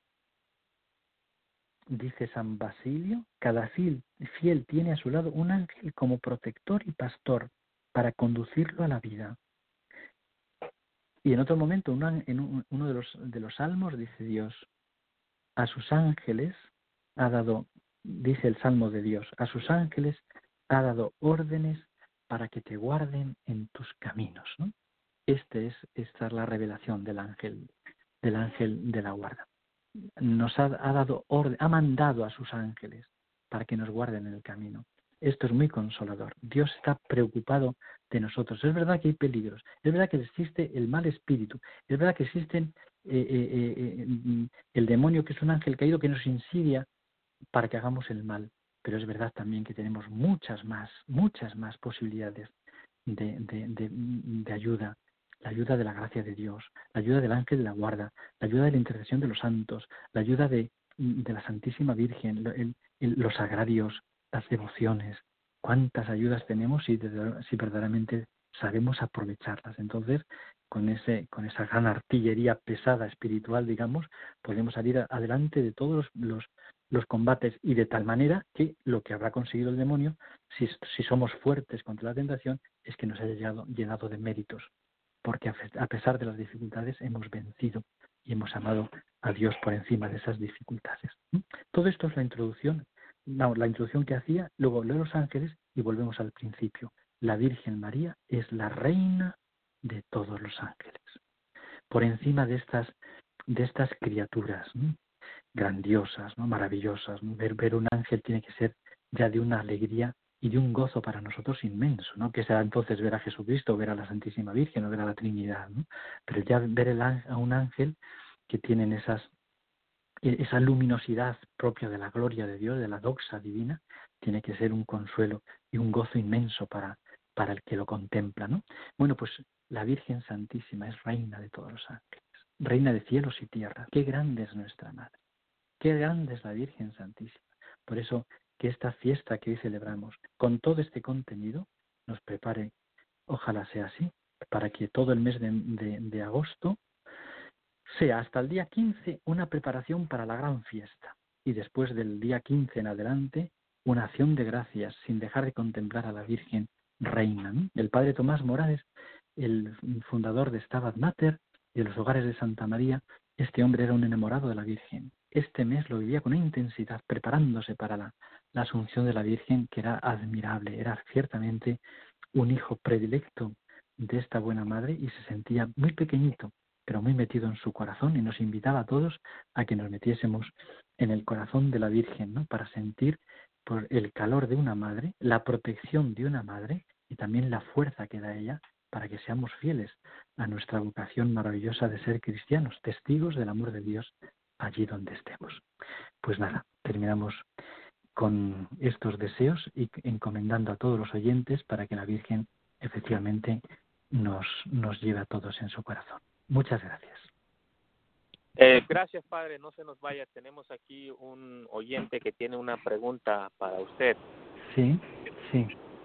dice San Basilio, cada fiel, fiel tiene a su lado un ángel como protector y pastor para conducirlo a la vida. Y en otro momento, una, en un, uno de los, de los salmos, dice Dios, a sus ángeles ha dado, dice el Salmo de Dios, a sus ángeles ha dado órdenes para que te guarden en tus caminos, ¿no? Este es, esta es la revelación del ángel, del ángel de la guarda. Nos ha, ha dado orden, ha mandado a sus ángeles para que nos guarden en el camino. Esto es muy consolador. Dios está preocupado de nosotros. Es verdad que hay peligros, es verdad que existe el mal espíritu, es verdad que existen eh, eh, eh, el demonio, que es un ángel caído que nos insidia para que hagamos el mal, pero es verdad también que tenemos muchas más, muchas más posibilidades de, de, de, de ayuda. La ayuda de la gracia de Dios, la ayuda del ángel de la guarda, la ayuda de la intercesión de los santos, la ayuda de, de la Santísima Virgen, el, el, los sagrarios, las devociones. ¿Cuántas ayudas tenemos si, si verdaderamente sabemos aprovecharlas? Entonces, con ese con esa gran artillería pesada espiritual, digamos, podemos salir adelante de todos los, los, los combates, y de tal manera que lo que habrá conseguido el demonio, si, si somos fuertes contra la tentación, es que nos haya llegado, llenado de méritos, porque a pesar de las dificultades hemos vencido y hemos amado a Dios por encima de esas dificultades. Todo esto es la introducción, no, la introducción que hacía, luego leo los ángeles y volvemos al principio. La Virgen María es la reina de todos los ángeles, por encima de estas, de estas criaturas, ¿no?, grandiosas, ¿no?, maravillosas, ¿no? Ver, ver un ángel tiene que ser ya de una alegría y de un gozo para nosotros inmenso, ¿no? Que será entonces ver a Jesucristo, ver a la Santísima Virgen o ver a la Trinidad, ¿no? Pero ya ver el, a un ángel que tienen esas, esa luminosidad propia de la gloria de Dios, de la doxa divina, tiene que ser un consuelo y un gozo inmenso para, para el que lo contempla, ¿no? Bueno, pues la Virgen Santísima es reina de todos los ángeles, reina de cielos y tierra. Qué grande es nuestra Madre, qué grande es la Virgen Santísima. Por eso, que esta fiesta que hoy celebramos, con todo este contenido, nos prepare, ojalá sea así, para que todo el mes de, de, de agosto sea hasta el día quince una preparación para la gran fiesta, y después del día quince en adelante una acción de gracias, sin dejar de contemplar a la Virgen Reina, ¿no? El padre Tomás Morales, el fundador de Stabat Mater y de los Hogares de Santa María, este hombre era un enamorado de la Virgen. Este mes lo vivía con intensidad, preparándose para la, la Asunción de la Virgen, que era admirable, era ciertamente un hijo predilecto de esta buena madre, y se sentía muy pequeñito, pero muy metido en su corazón, y nos invitaba a todos a que nos metiésemos en el corazón de la Virgen, ¿no?, para sentir por el calor de una madre, la protección de una madre y también la fuerza que da ella para que seamos fieles a nuestra vocación maravillosa de ser cristianos, testigos del amor de Dios allí donde estemos. Pues nada, terminamos con estos deseos y encomendando a todos los oyentes para que la Virgen efectivamente nos, nos lleve a todos en su corazón. Muchas gracias.
Eh, gracias, padre. No se nos vaya. Tenemos aquí un oyente que tiene una pregunta para usted.
Sí, sí.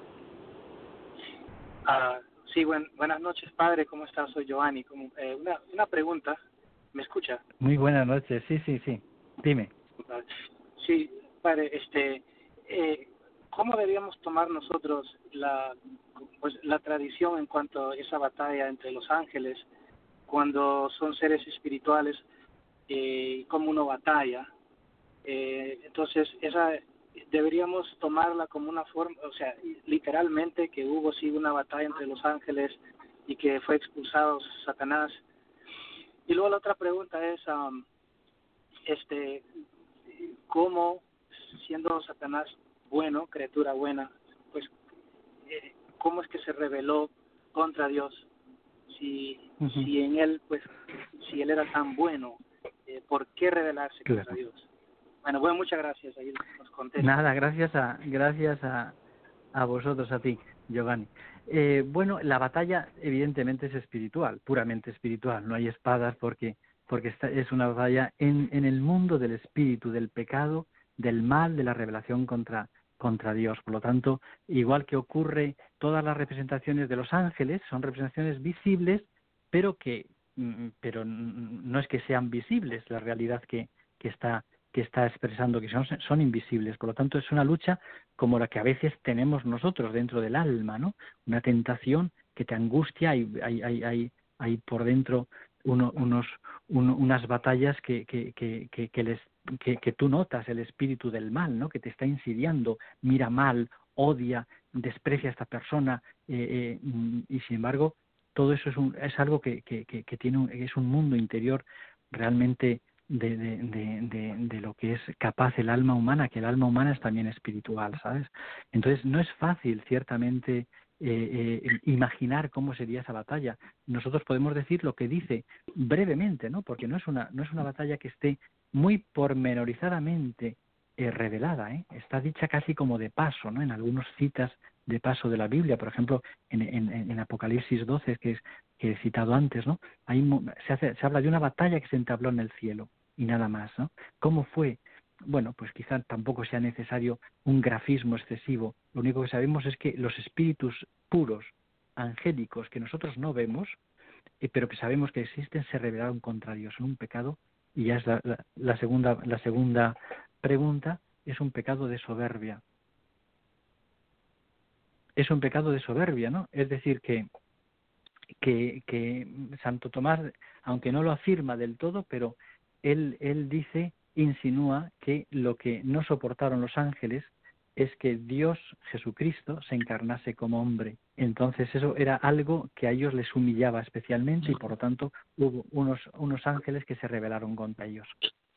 Uh, sí, buen, buenas noches, padre. ¿Cómo está? Soy Giovanni. Como, eh, una, una pregunta. ¿Me escucha?
Muy buenas noches. Sí, sí, sí. Dime.
Sí, padre. Este, eh, ¿cómo deberíamos tomar nosotros la, pues, la tradición en cuanto a esa batalla entre los ángeles cuando son seres espirituales? Eh, como uno batalla, eh, entonces esa deberíamos tomarla como una forma, o sea, literalmente que hubo sí una batalla entre los ángeles y que fue expulsado Satanás. Y luego la otra pregunta es, um, este, cómo siendo Satanás bueno, criatura buena, pues, eh, cómo es que se rebeló contra Dios, si, uh-huh. si en él, pues, si él era tan bueno. Eh, ¿Por qué rebelarse contra claro. Dios? Bueno, bueno, muchas gracias. Ahí nos contesta.
Nada, gracias a gracias a, a vosotros, a ti, Giovanni. Eh, bueno, la batalla evidentemente es espiritual, puramente espiritual. No hay espadas porque porque esta es una batalla en, en el mundo del espíritu, del pecado, del mal, de la rebelación contra contra Dios. Por lo tanto, igual que ocurre, todas las representaciones de los ángeles son representaciones visibles, pero que pero no es que sean visibles, la realidad que, que está que está expresando que son, son invisibles. Por lo tanto, es una lucha como la que a veces tenemos nosotros dentro del alma, ¿no? Una tentación que te angustia y hay, hay, hay, hay por dentro uno, unos, uno, unas batallas que, que, que, que, que, les, que, que tú notas, el espíritu del mal, ¿no?, que te está insidiando, mira mal, odia, desprecia a esta persona, eh, eh, y sin embargo todo eso es, un, es algo que, que, que, que tiene un, es un mundo interior realmente de, de, de, de, de lo que es capaz el alma humana, que el alma humana es también espiritual, ¿sabes? Entonces no es fácil, ciertamente, eh, eh, imaginar cómo sería esa batalla. Nosotros podemos decir lo que dice brevemente, ¿no? Porque no es una, no es una batalla que esté muy pormenorizadamente eh, revelada, ¿eh? Está dicha casi como de paso, ¿no? En algunas citas de paso de la Biblia, por ejemplo, en, en, en Apocalipsis doce, que es que he citado antes, ¿no? Ahí se hace, se habla de una batalla que se entabló en el cielo y nada más, ¿no? ¿Cómo fue? Bueno, pues quizá tampoco sea necesario un grafismo excesivo. Lo único que sabemos es que los espíritus puros, angélicos, que nosotros no vemos, eh, pero que sabemos que existen, se rebelaron contra Dios en un pecado, y ya es la, la, la segunda la segunda pregunta, es un pecado de soberbia. Es un pecado de soberbia, ¿no? Es decir, que que, que Santo Tomás, aunque no lo afirma del todo, pero él, él dice, insinúa que lo que no soportaron los ángeles es que Dios, Jesucristo, se encarnase como hombre. Entonces eso era algo que a ellos les humillaba especialmente, y por lo tanto hubo unos, unos ángeles que se rebelaron contra ellos.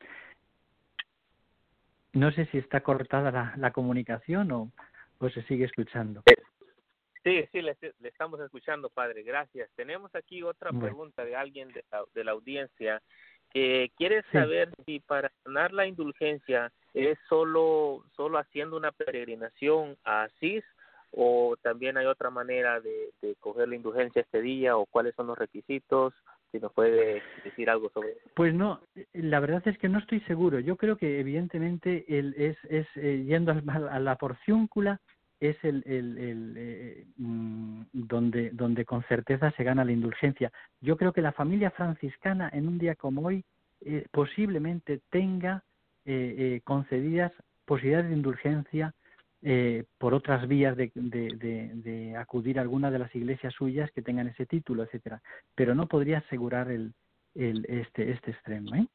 No sé si está cortada la, la comunicación o, o se sigue escuchando.
Sí, sí, le, le estamos escuchando, padre. Gracias. Tenemos aquí otra
Bueno.
pregunta de alguien de la, de la audiencia que quiere
Sí.
saber si para ganar la indulgencia es solo, solo haciendo una peregrinación a Asís, o también hay otra manera de, de coger la indulgencia este día, o cuáles son los requisitos. Si nos puede decir algo sobre eso.
Pues no, la verdad es que no estoy seguro. Yo creo que evidentemente el, es, es eh, yendo a la porciúncula es el, el, el eh, mm, donde, donde con certeza se gana la indulgencia. Yo creo que la familia franciscana en un día como hoy eh, posiblemente tenga eh, eh, concedidas posibilidades de indulgencia eh, por otras vías de, de, de, de acudir a alguna de las iglesias suyas que tengan ese título, etcétera. Pero no podría asegurar el, el este este extremo, ¿eh?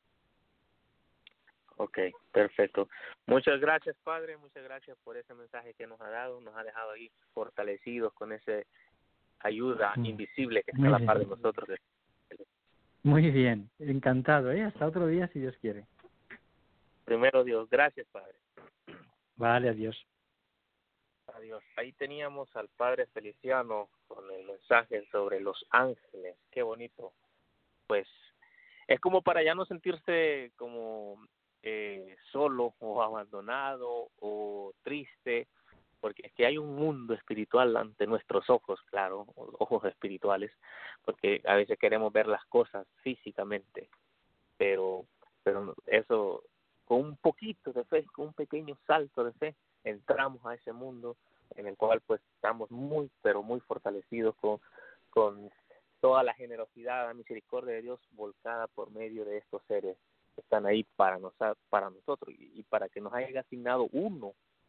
Ok, perfecto. Muchas gracias, padre. Muchas gracias por ese mensaje que nos ha dado. Nos ha dejado ahí fortalecidos con esa ayuda invisible que está
Muy
a la
bien.
par de nosotros.
Muy bien, encantado, ¿eh? Hasta otro día, si Dios quiere.
Primero Dios. Gracias, padre.
Vale, adiós.
Adiós. Ahí teníamos al padre Feliciano con el mensaje sobre los ángeles. Qué bonito. Pues es como para ya no sentirse como eh, solo o abandonado o triste, porque es que hay un mundo espiritual ante nuestros ojos, claro, ojos espirituales, porque a veces queremos ver las cosas físicamente, pero pero eso, con un poquito de fe, con un pequeño salto de fe, entramos a ese mundo en el cual pues estamos muy, pero muy fortalecidos con, con toda la generosidad, la misericordia de Dios volcada por medio de estos seres que están ahí para, nos, para nosotros, y, y para que nos haya asignado uno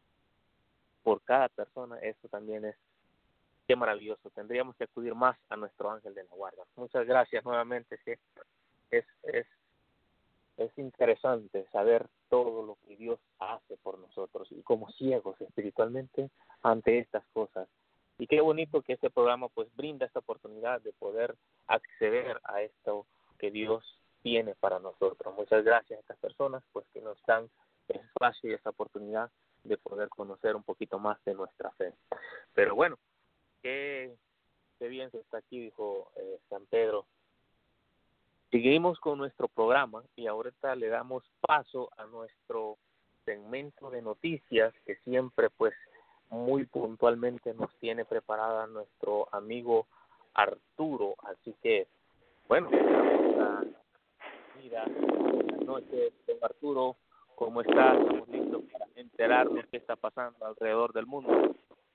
por cada persona. Eso también es, qué maravilloso. Tendríamos que acudir más a nuestro ángel de la guarda. Muchas gracias nuevamente. Sí, es, es, es interesante saber todo lo que Dios hace por nosotros y como ciegos espiritualmente ante estas cosas. Y qué bonito que este programa pues brinda esta oportunidad de poder acceder a esto que Dios tiene para nosotros. Muchas gracias a estas personas pues que nos dan ese espacio y esa oportunidad de poder conocer un poquito más de nuestra fe. Pero bueno, qué, qué bien se está aquí, dijo eh, San Pedro. Seguimos con nuestro programa y ahorita le damos paso a nuestro segmento de noticias que siempre pues muy puntualmente nos tiene preparada nuestro amigo Arturo. Así que, bueno, vamos a ir a buenas noches, don Arturo. ¿Cómo estás? Estamos listos para enterarnos qué está pasando alrededor del mundo.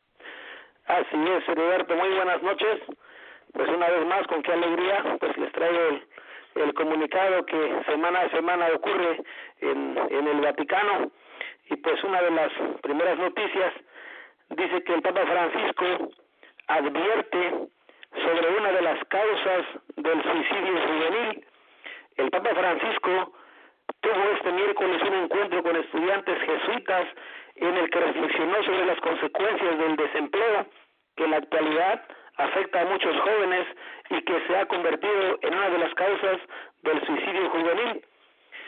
Así es, Heriberto, muy buenas noches. Pues una vez más, con qué alegría, pues les traigo el, el comunicado que semana a semana ocurre en, en el Vaticano. Y pues una de las primeras noticias dice que el Papa Francisco advierte sobre una de las causas del suicidio juvenil. El Papa Francisco tuvo este miércoles un encuentro con estudiantes jesuitas en el que reflexionó sobre las consecuencias del desempleo que en la actualidad afecta a muchos jóvenes y que se ha convertido en una de las causas del suicidio juvenil.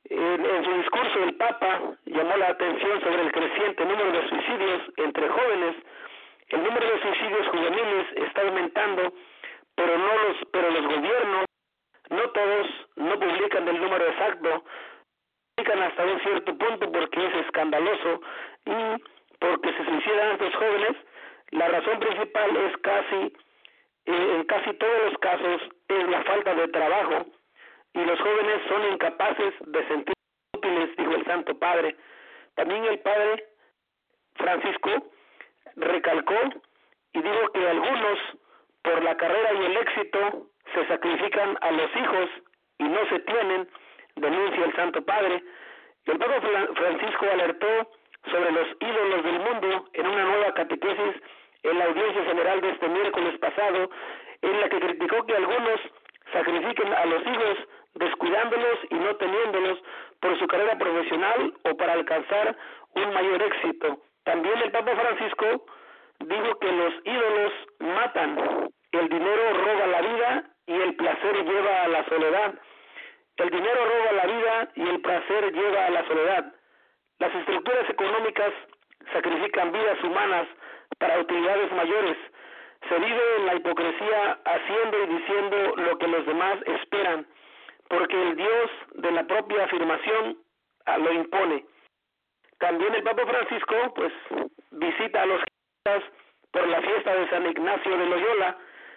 En, en su discurso el Papa llamó la atención sobre el creciente número de suicidios entre jóvenes. El número de suicidios juveniles está aumentando, pero no los, pero los gobiernos, no todos, no publican el número exacto, publican hasta un cierto punto porque es escandaloso y porque se suicidan estos jóvenes. La razón principal es casi, eh, en casi todos los casos, es la falta de trabajo y los jóvenes son incapaces de sentirse útiles, dijo el Santo Padre. También el Padre Francisco recalcó y dijo que algunos, por la carrera y el éxito, se sacrifican a los hijos y no se tienen, denuncia el Santo Padre. El Papa Francisco alertó sobre los ídolos del mundo en una nueva catequesis en la audiencia general de este miércoles pasado, en la que criticó que algunos sacrifiquen a los hijos descuidándolos y no teniéndolos por su carrera profesional o para alcanzar un mayor éxito. También el Papa Francisco dijo que los ídolos matan, el dinero roba la vida y el placer lleva a la soledad. El dinero roba la vida y el placer lleva a la soledad. Las estructuras económicas sacrifican vidas humanas para utilidades mayores. Se vive en la hipocresía haciendo y diciendo lo que los demás esperan, porque el Dios de la propia afirmación lo impone. También el Papa Francisco pues visita a los jesuitas por la fiesta de San Ignacio de Loyola.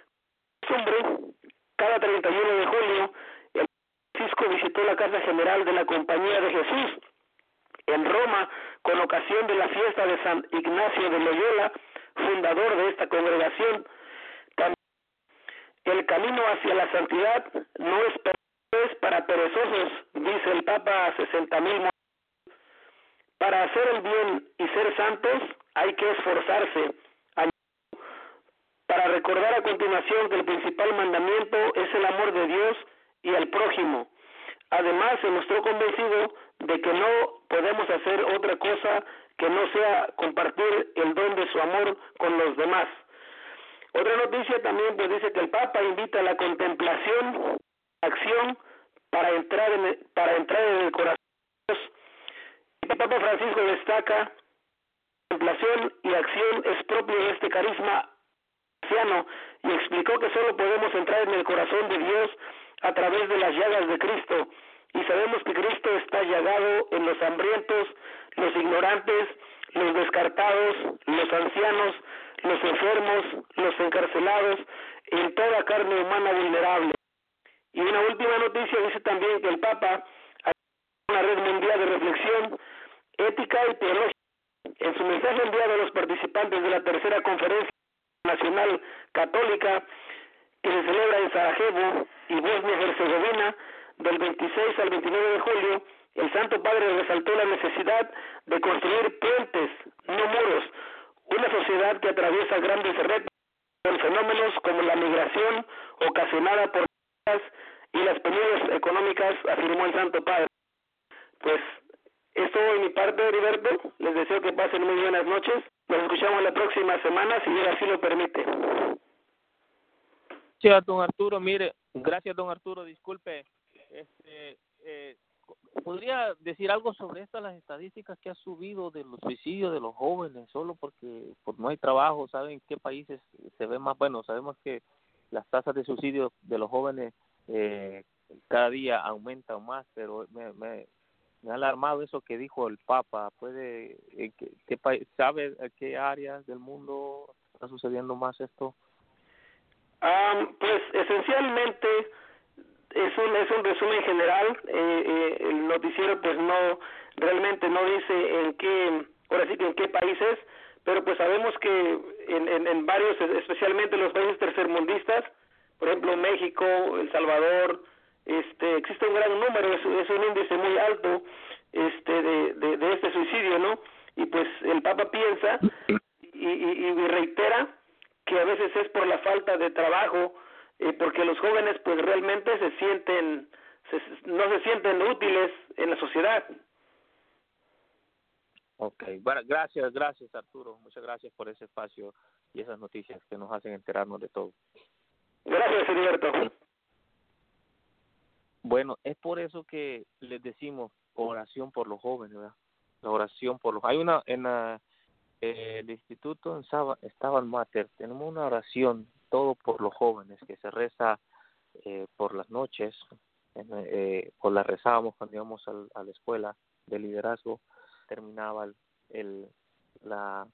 Cada treinta y uno de julio, el Francisco visitó la Casa General de la Compañía de Jesús en Roma con ocasión de la fiesta de San Ignacio de Loyola, fundador de esta congregación. También el camino hacia la santidad no es para perezosos, dice el Papa a sesenta mil. Para hacer el bien y ser santos hay que esforzarse. Para recordar a continuación que el principal mandamiento es el amor de Dios y al prójimo. Además, se mostró convencido de que no podemos hacer otra cosa que no sea compartir el don de su amor con los demás. Otra noticia también pues dice que el Papa invita a la contemplación, acción para entrar en el, para entrar en el corazón de Dios. El Papa Francisco destaca contemplación y acción es propio de este carisma cristiano y explicó que solo podemos entrar en el corazón de Dios a través de las llagas de Cristo, y sabemos que Cristo está llagado en los hambrientos, los ignorantes, los descartados, los ancianos, los enfermos, los encarcelados, en toda carne humana vulnerable. Y una última noticia dice también que el Papa ha una red mundial de reflexión ética y teológica. En su mensaje enviado a los participantes de la tercera conferencia nacional católica que se celebra en Sarajevo y Bosnia-Herzegovina del veintiséis al veintinueve de julio, el Santo Padre resaltó la necesidad de construir puentes, no muros, una sociedad que atraviesa grandes retos con fenómenos como la migración ocasionada por y las penurias económicas, afirmó el Santo Padre. Pues esto de mi parte, Heriberto. Les deseo que pasen muy buenas noches. Nos escuchamos la próxima semana, si Dios así lo permite.
Gracias, don Arturo. Mire, gracias, don Arturo. Disculpe, este, eh, ¿podría decir algo sobre estas las estadísticas que ha subido de los suicidios de los jóvenes solo porque pues, no hay trabajo? ¿Saben qué países se ve más? Bueno, sabemos que las tasas de suicidio de los jóvenes eh, cada día aumentan más, pero me, me, me ha alarmado eso que dijo el Papa. ¿Puede, eh, qué, qué, ¿Sabe en qué áreas del mundo está sucediendo más esto?
Um, pues esencialmente es un es un resumen general. Eh, eh, el noticiero pues no realmente no dice en qué, ahora sí que en qué países, pero pues sabemos que en, en, en varios, especialmente los países tercermundistas, por ejemplo México, El Salvador, este existe un gran número, es, es un índice muy alto este de, de, de este suicidio, ¿no? Y pues el Papa piensa y, y, y reitera que a veces es por la falta de trabajo, eh, porque los jóvenes pues realmente se sienten, se, no se sienten útiles en la sociedad.
Ok, bueno, gracias, gracias Arturo, muchas gracias por ese espacio y esas noticias que nos hacen enterarnos de todo.
Gracias, Heriberto.
Bueno, es por eso que les decimos oración por los jóvenes, ¿verdad? La oración por los... Hay una, en la, eh, el instituto en Saba, Estaban Mater, tenemos una oración, todo por los jóvenes, que se reza eh, por las noches, en, eh, pues la rezábamos cuando íbamos al, a la escuela de liderazgo, terminaba el, el la,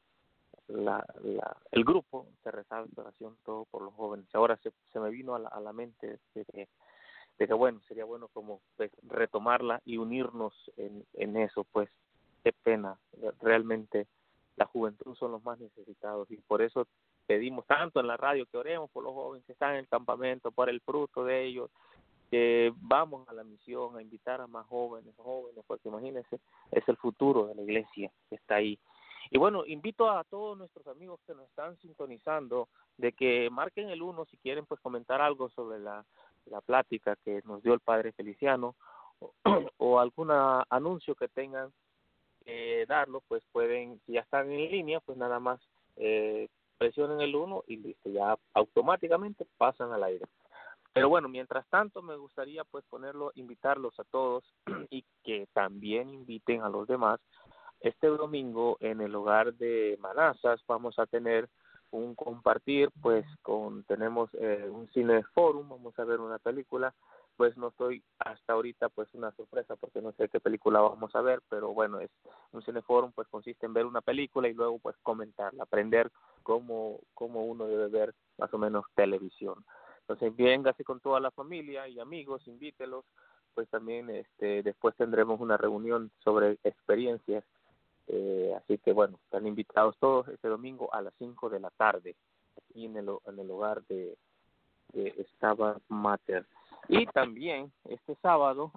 la, la el grupo, se rezaba esta oración todo por los jóvenes. Ahora se, se me vino a la, a la mente de que, de que bueno, sería bueno como pues, retomarla y unirnos en, en eso, pues qué pena, realmente la juventud son los más necesitados y por eso pedimos tanto en la radio que oremos por los jóvenes que están en el campamento, por el fruto de ellos, que vamos a la misión a invitar a más jóvenes, jóvenes, porque imagínense, es el futuro de la iglesia que está ahí. Y bueno, invito a todos nuestros amigos que nos están sintonizando de que marquen el uno si quieren pues comentar algo sobre la, la plática que nos dio el Padre Feliciano o, o algún anuncio que tengan que eh, darlo, pues pueden, si ya están en línea, pues nada más eh, presionen el uno y listo, ya automáticamente pasan al aire. Pero bueno, mientras tanto me gustaría pues ponerlo, invitarlos a todos y que también inviten a los demás. Este domingo en el hogar de Manazas vamos a tener un compartir, pues con tenemos eh, un cineforum, vamos a ver una película, pues no estoy hasta ahorita pues una sorpresa porque no sé qué película vamos a ver, pero bueno, es un cineforum, pues consiste en ver una película y luego pues comentarla, aprender cómo, cómo uno debe ver más o menos televisión. Entonces, véngase con toda la familia y amigos, invítelos, pues también este después tendremos una reunión sobre experiencias, eh, así que bueno, están invitados todos este domingo a las cinco de la tarde, aquí en el, en el hogar de, de Estaban Mater. Y también este sábado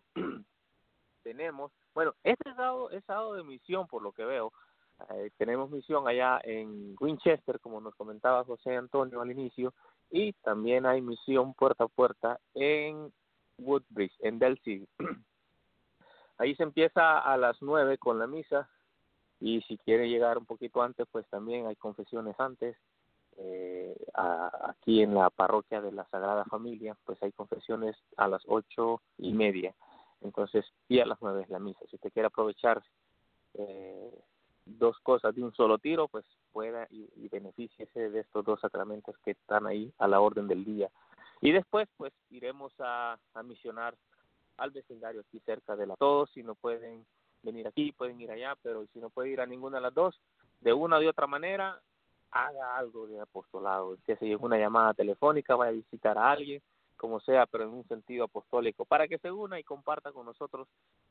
tenemos, bueno, este sábado es sábado de misión por lo que veo, eh, tenemos misión allá en Winchester, como nos comentaba José Antonio al inicio, y también hay misión puerta a puerta en Woodbridge, en Delcy. Ahí se empieza a las nueve con la misa y si quiere llegar un poquito antes, pues también hay confesiones antes. Eh, a, aquí en la parroquia de la Sagrada Familia, pues hay confesiones a las ocho y media. Entonces, y a las nueve es la misa. Si usted quiere aprovechar eh, dos cosas de un solo tiro, pues pueda y, y benefíciese de estos dos sacramentos que están ahí a la orden del día. Y después, pues, iremos a, a misionar al vecindario aquí cerca de la todos. Si no pueden venir aquí, pueden ir allá, pero si no puede ir a ninguna de las dos, de una o de otra manera, haga algo de apostolado, que se lleve una llamada telefónica, vaya a visitar a alguien, como sea, pero en un sentido apostólico, para que se una y comparta con nosotros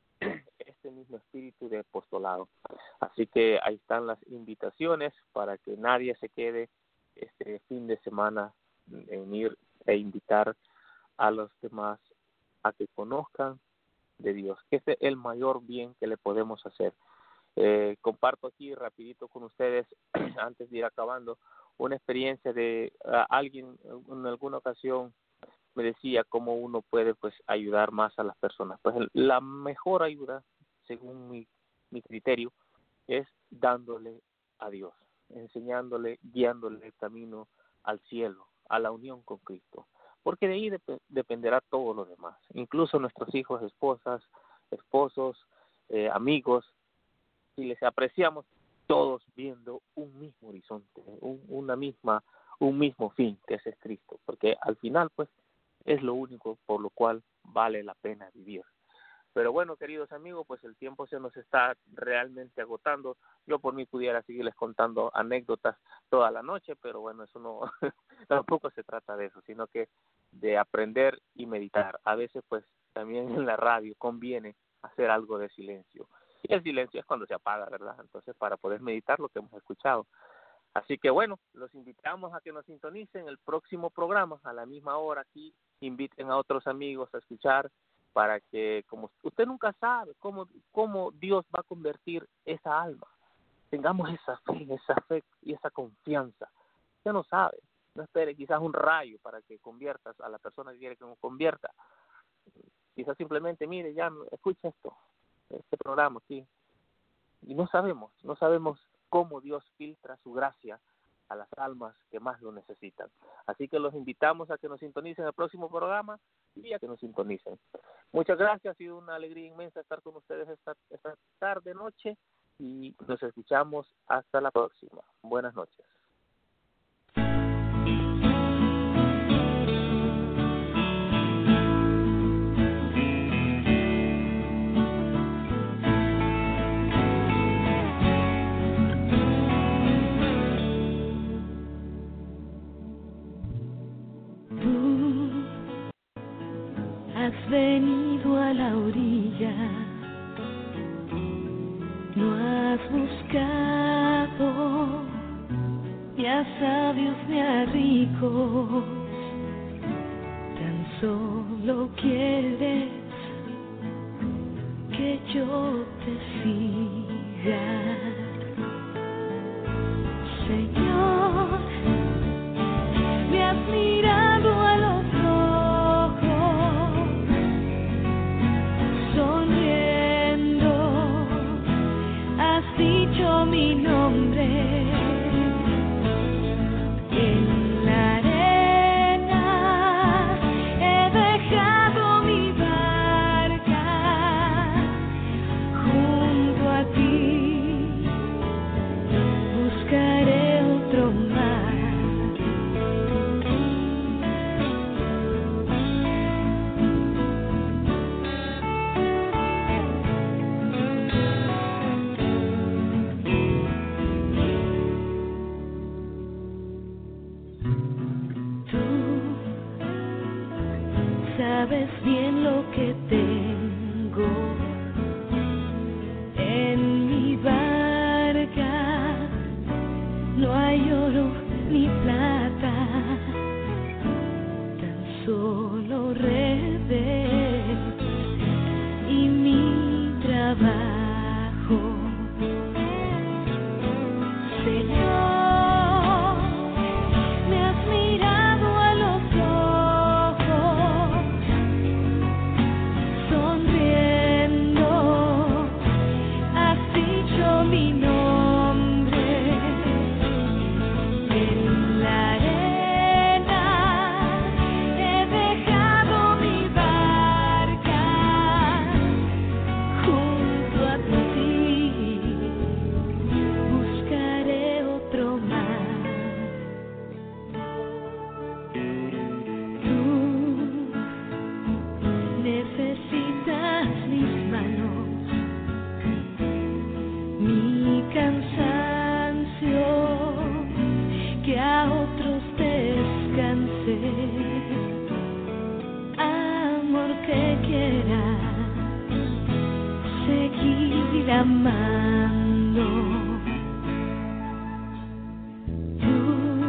este mismo espíritu de apostolado. Así que ahí están las invitaciones para que nadie se quede este fin de semana en ir e invitar a los demás a que conozcan de Dios, que ese es el mayor bien que le podemos hacer. Eh, comparto aquí rapidito con ustedes, antes de ir acabando, una experiencia de uh, alguien en alguna ocasión me decía cómo uno puede pues ayudar más a las personas. Pues la mejor ayuda, según mi, mi criterio, es dándole a Dios, enseñándole, guiándole el camino al cielo, a la unión con Cristo, porque de ahí dep- dependerá todo lo demás, incluso nuestros hijos, esposas, esposos, eh, amigos, si les apreciamos todos viendo un mismo horizonte, un, una misma, un mismo fin, que ese es Cristo, porque al final pues es lo único por lo cual vale la pena vivir. Pero bueno, queridos amigos, pues el tiempo se nos está realmente agotando. Yo por mí pudiera seguirles contando anécdotas toda la noche, pero bueno, eso no, tampoco se trata de eso, sino que de aprender y meditar. A veces pues también en la radio conviene hacer algo de silencio. Y el silencio es cuando se apaga, ¿verdad? Entonces, para poder meditar lo que hemos escuchado. Así que bueno, los invitamos a que nos sintonicen el próximo programa a la misma hora aquí. Inviten a otros amigos a escuchar para que, como usted nunca sabe cómo, cómo Dios va a convertir esa alma. Tengamos esa fe, esa fe y esa confianza. Usted no sabe. No espere quizás un rayo para que conviertas a la persona que quiere que nos convierta. Quizás simplemente, mire, ya escucha esto. Este programa aquí, y no sabemos, no sabemos cómo Dios filtra su gracia a las almas que más lo necesitan. Así que los invitamos a que nos sintonicen el próximo programa y a que nos sintonicen. Muchas gracias, ha sido una alegría inmensa estar con ustedes esta, esta tarde, noche, y nos escuchamos hasta la próxima. Buenas noches.
Has venido a la orilla, no has buscado ni a sabios ni a ricos, tan solo quieres que yo te siga. Señor, me has mirado a los dicho mi nombre en la arena, he dejado mi barca junto a ti, buscaré otro mar. Sabes bien lo que tengo en mi barca, no hay oro ni plata, tan solo redes y mi trabajo. Señor, me has mirado a los ojos, mi nombre en la arena, he dejado mi barca junto a ti, buscaré otro mar. Tú necesitas mis manos, mi cansancio, que a otros descanse, amor que quiera seguir amando. Tú,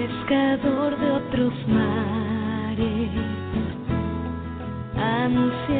pescador de otros mares, ansia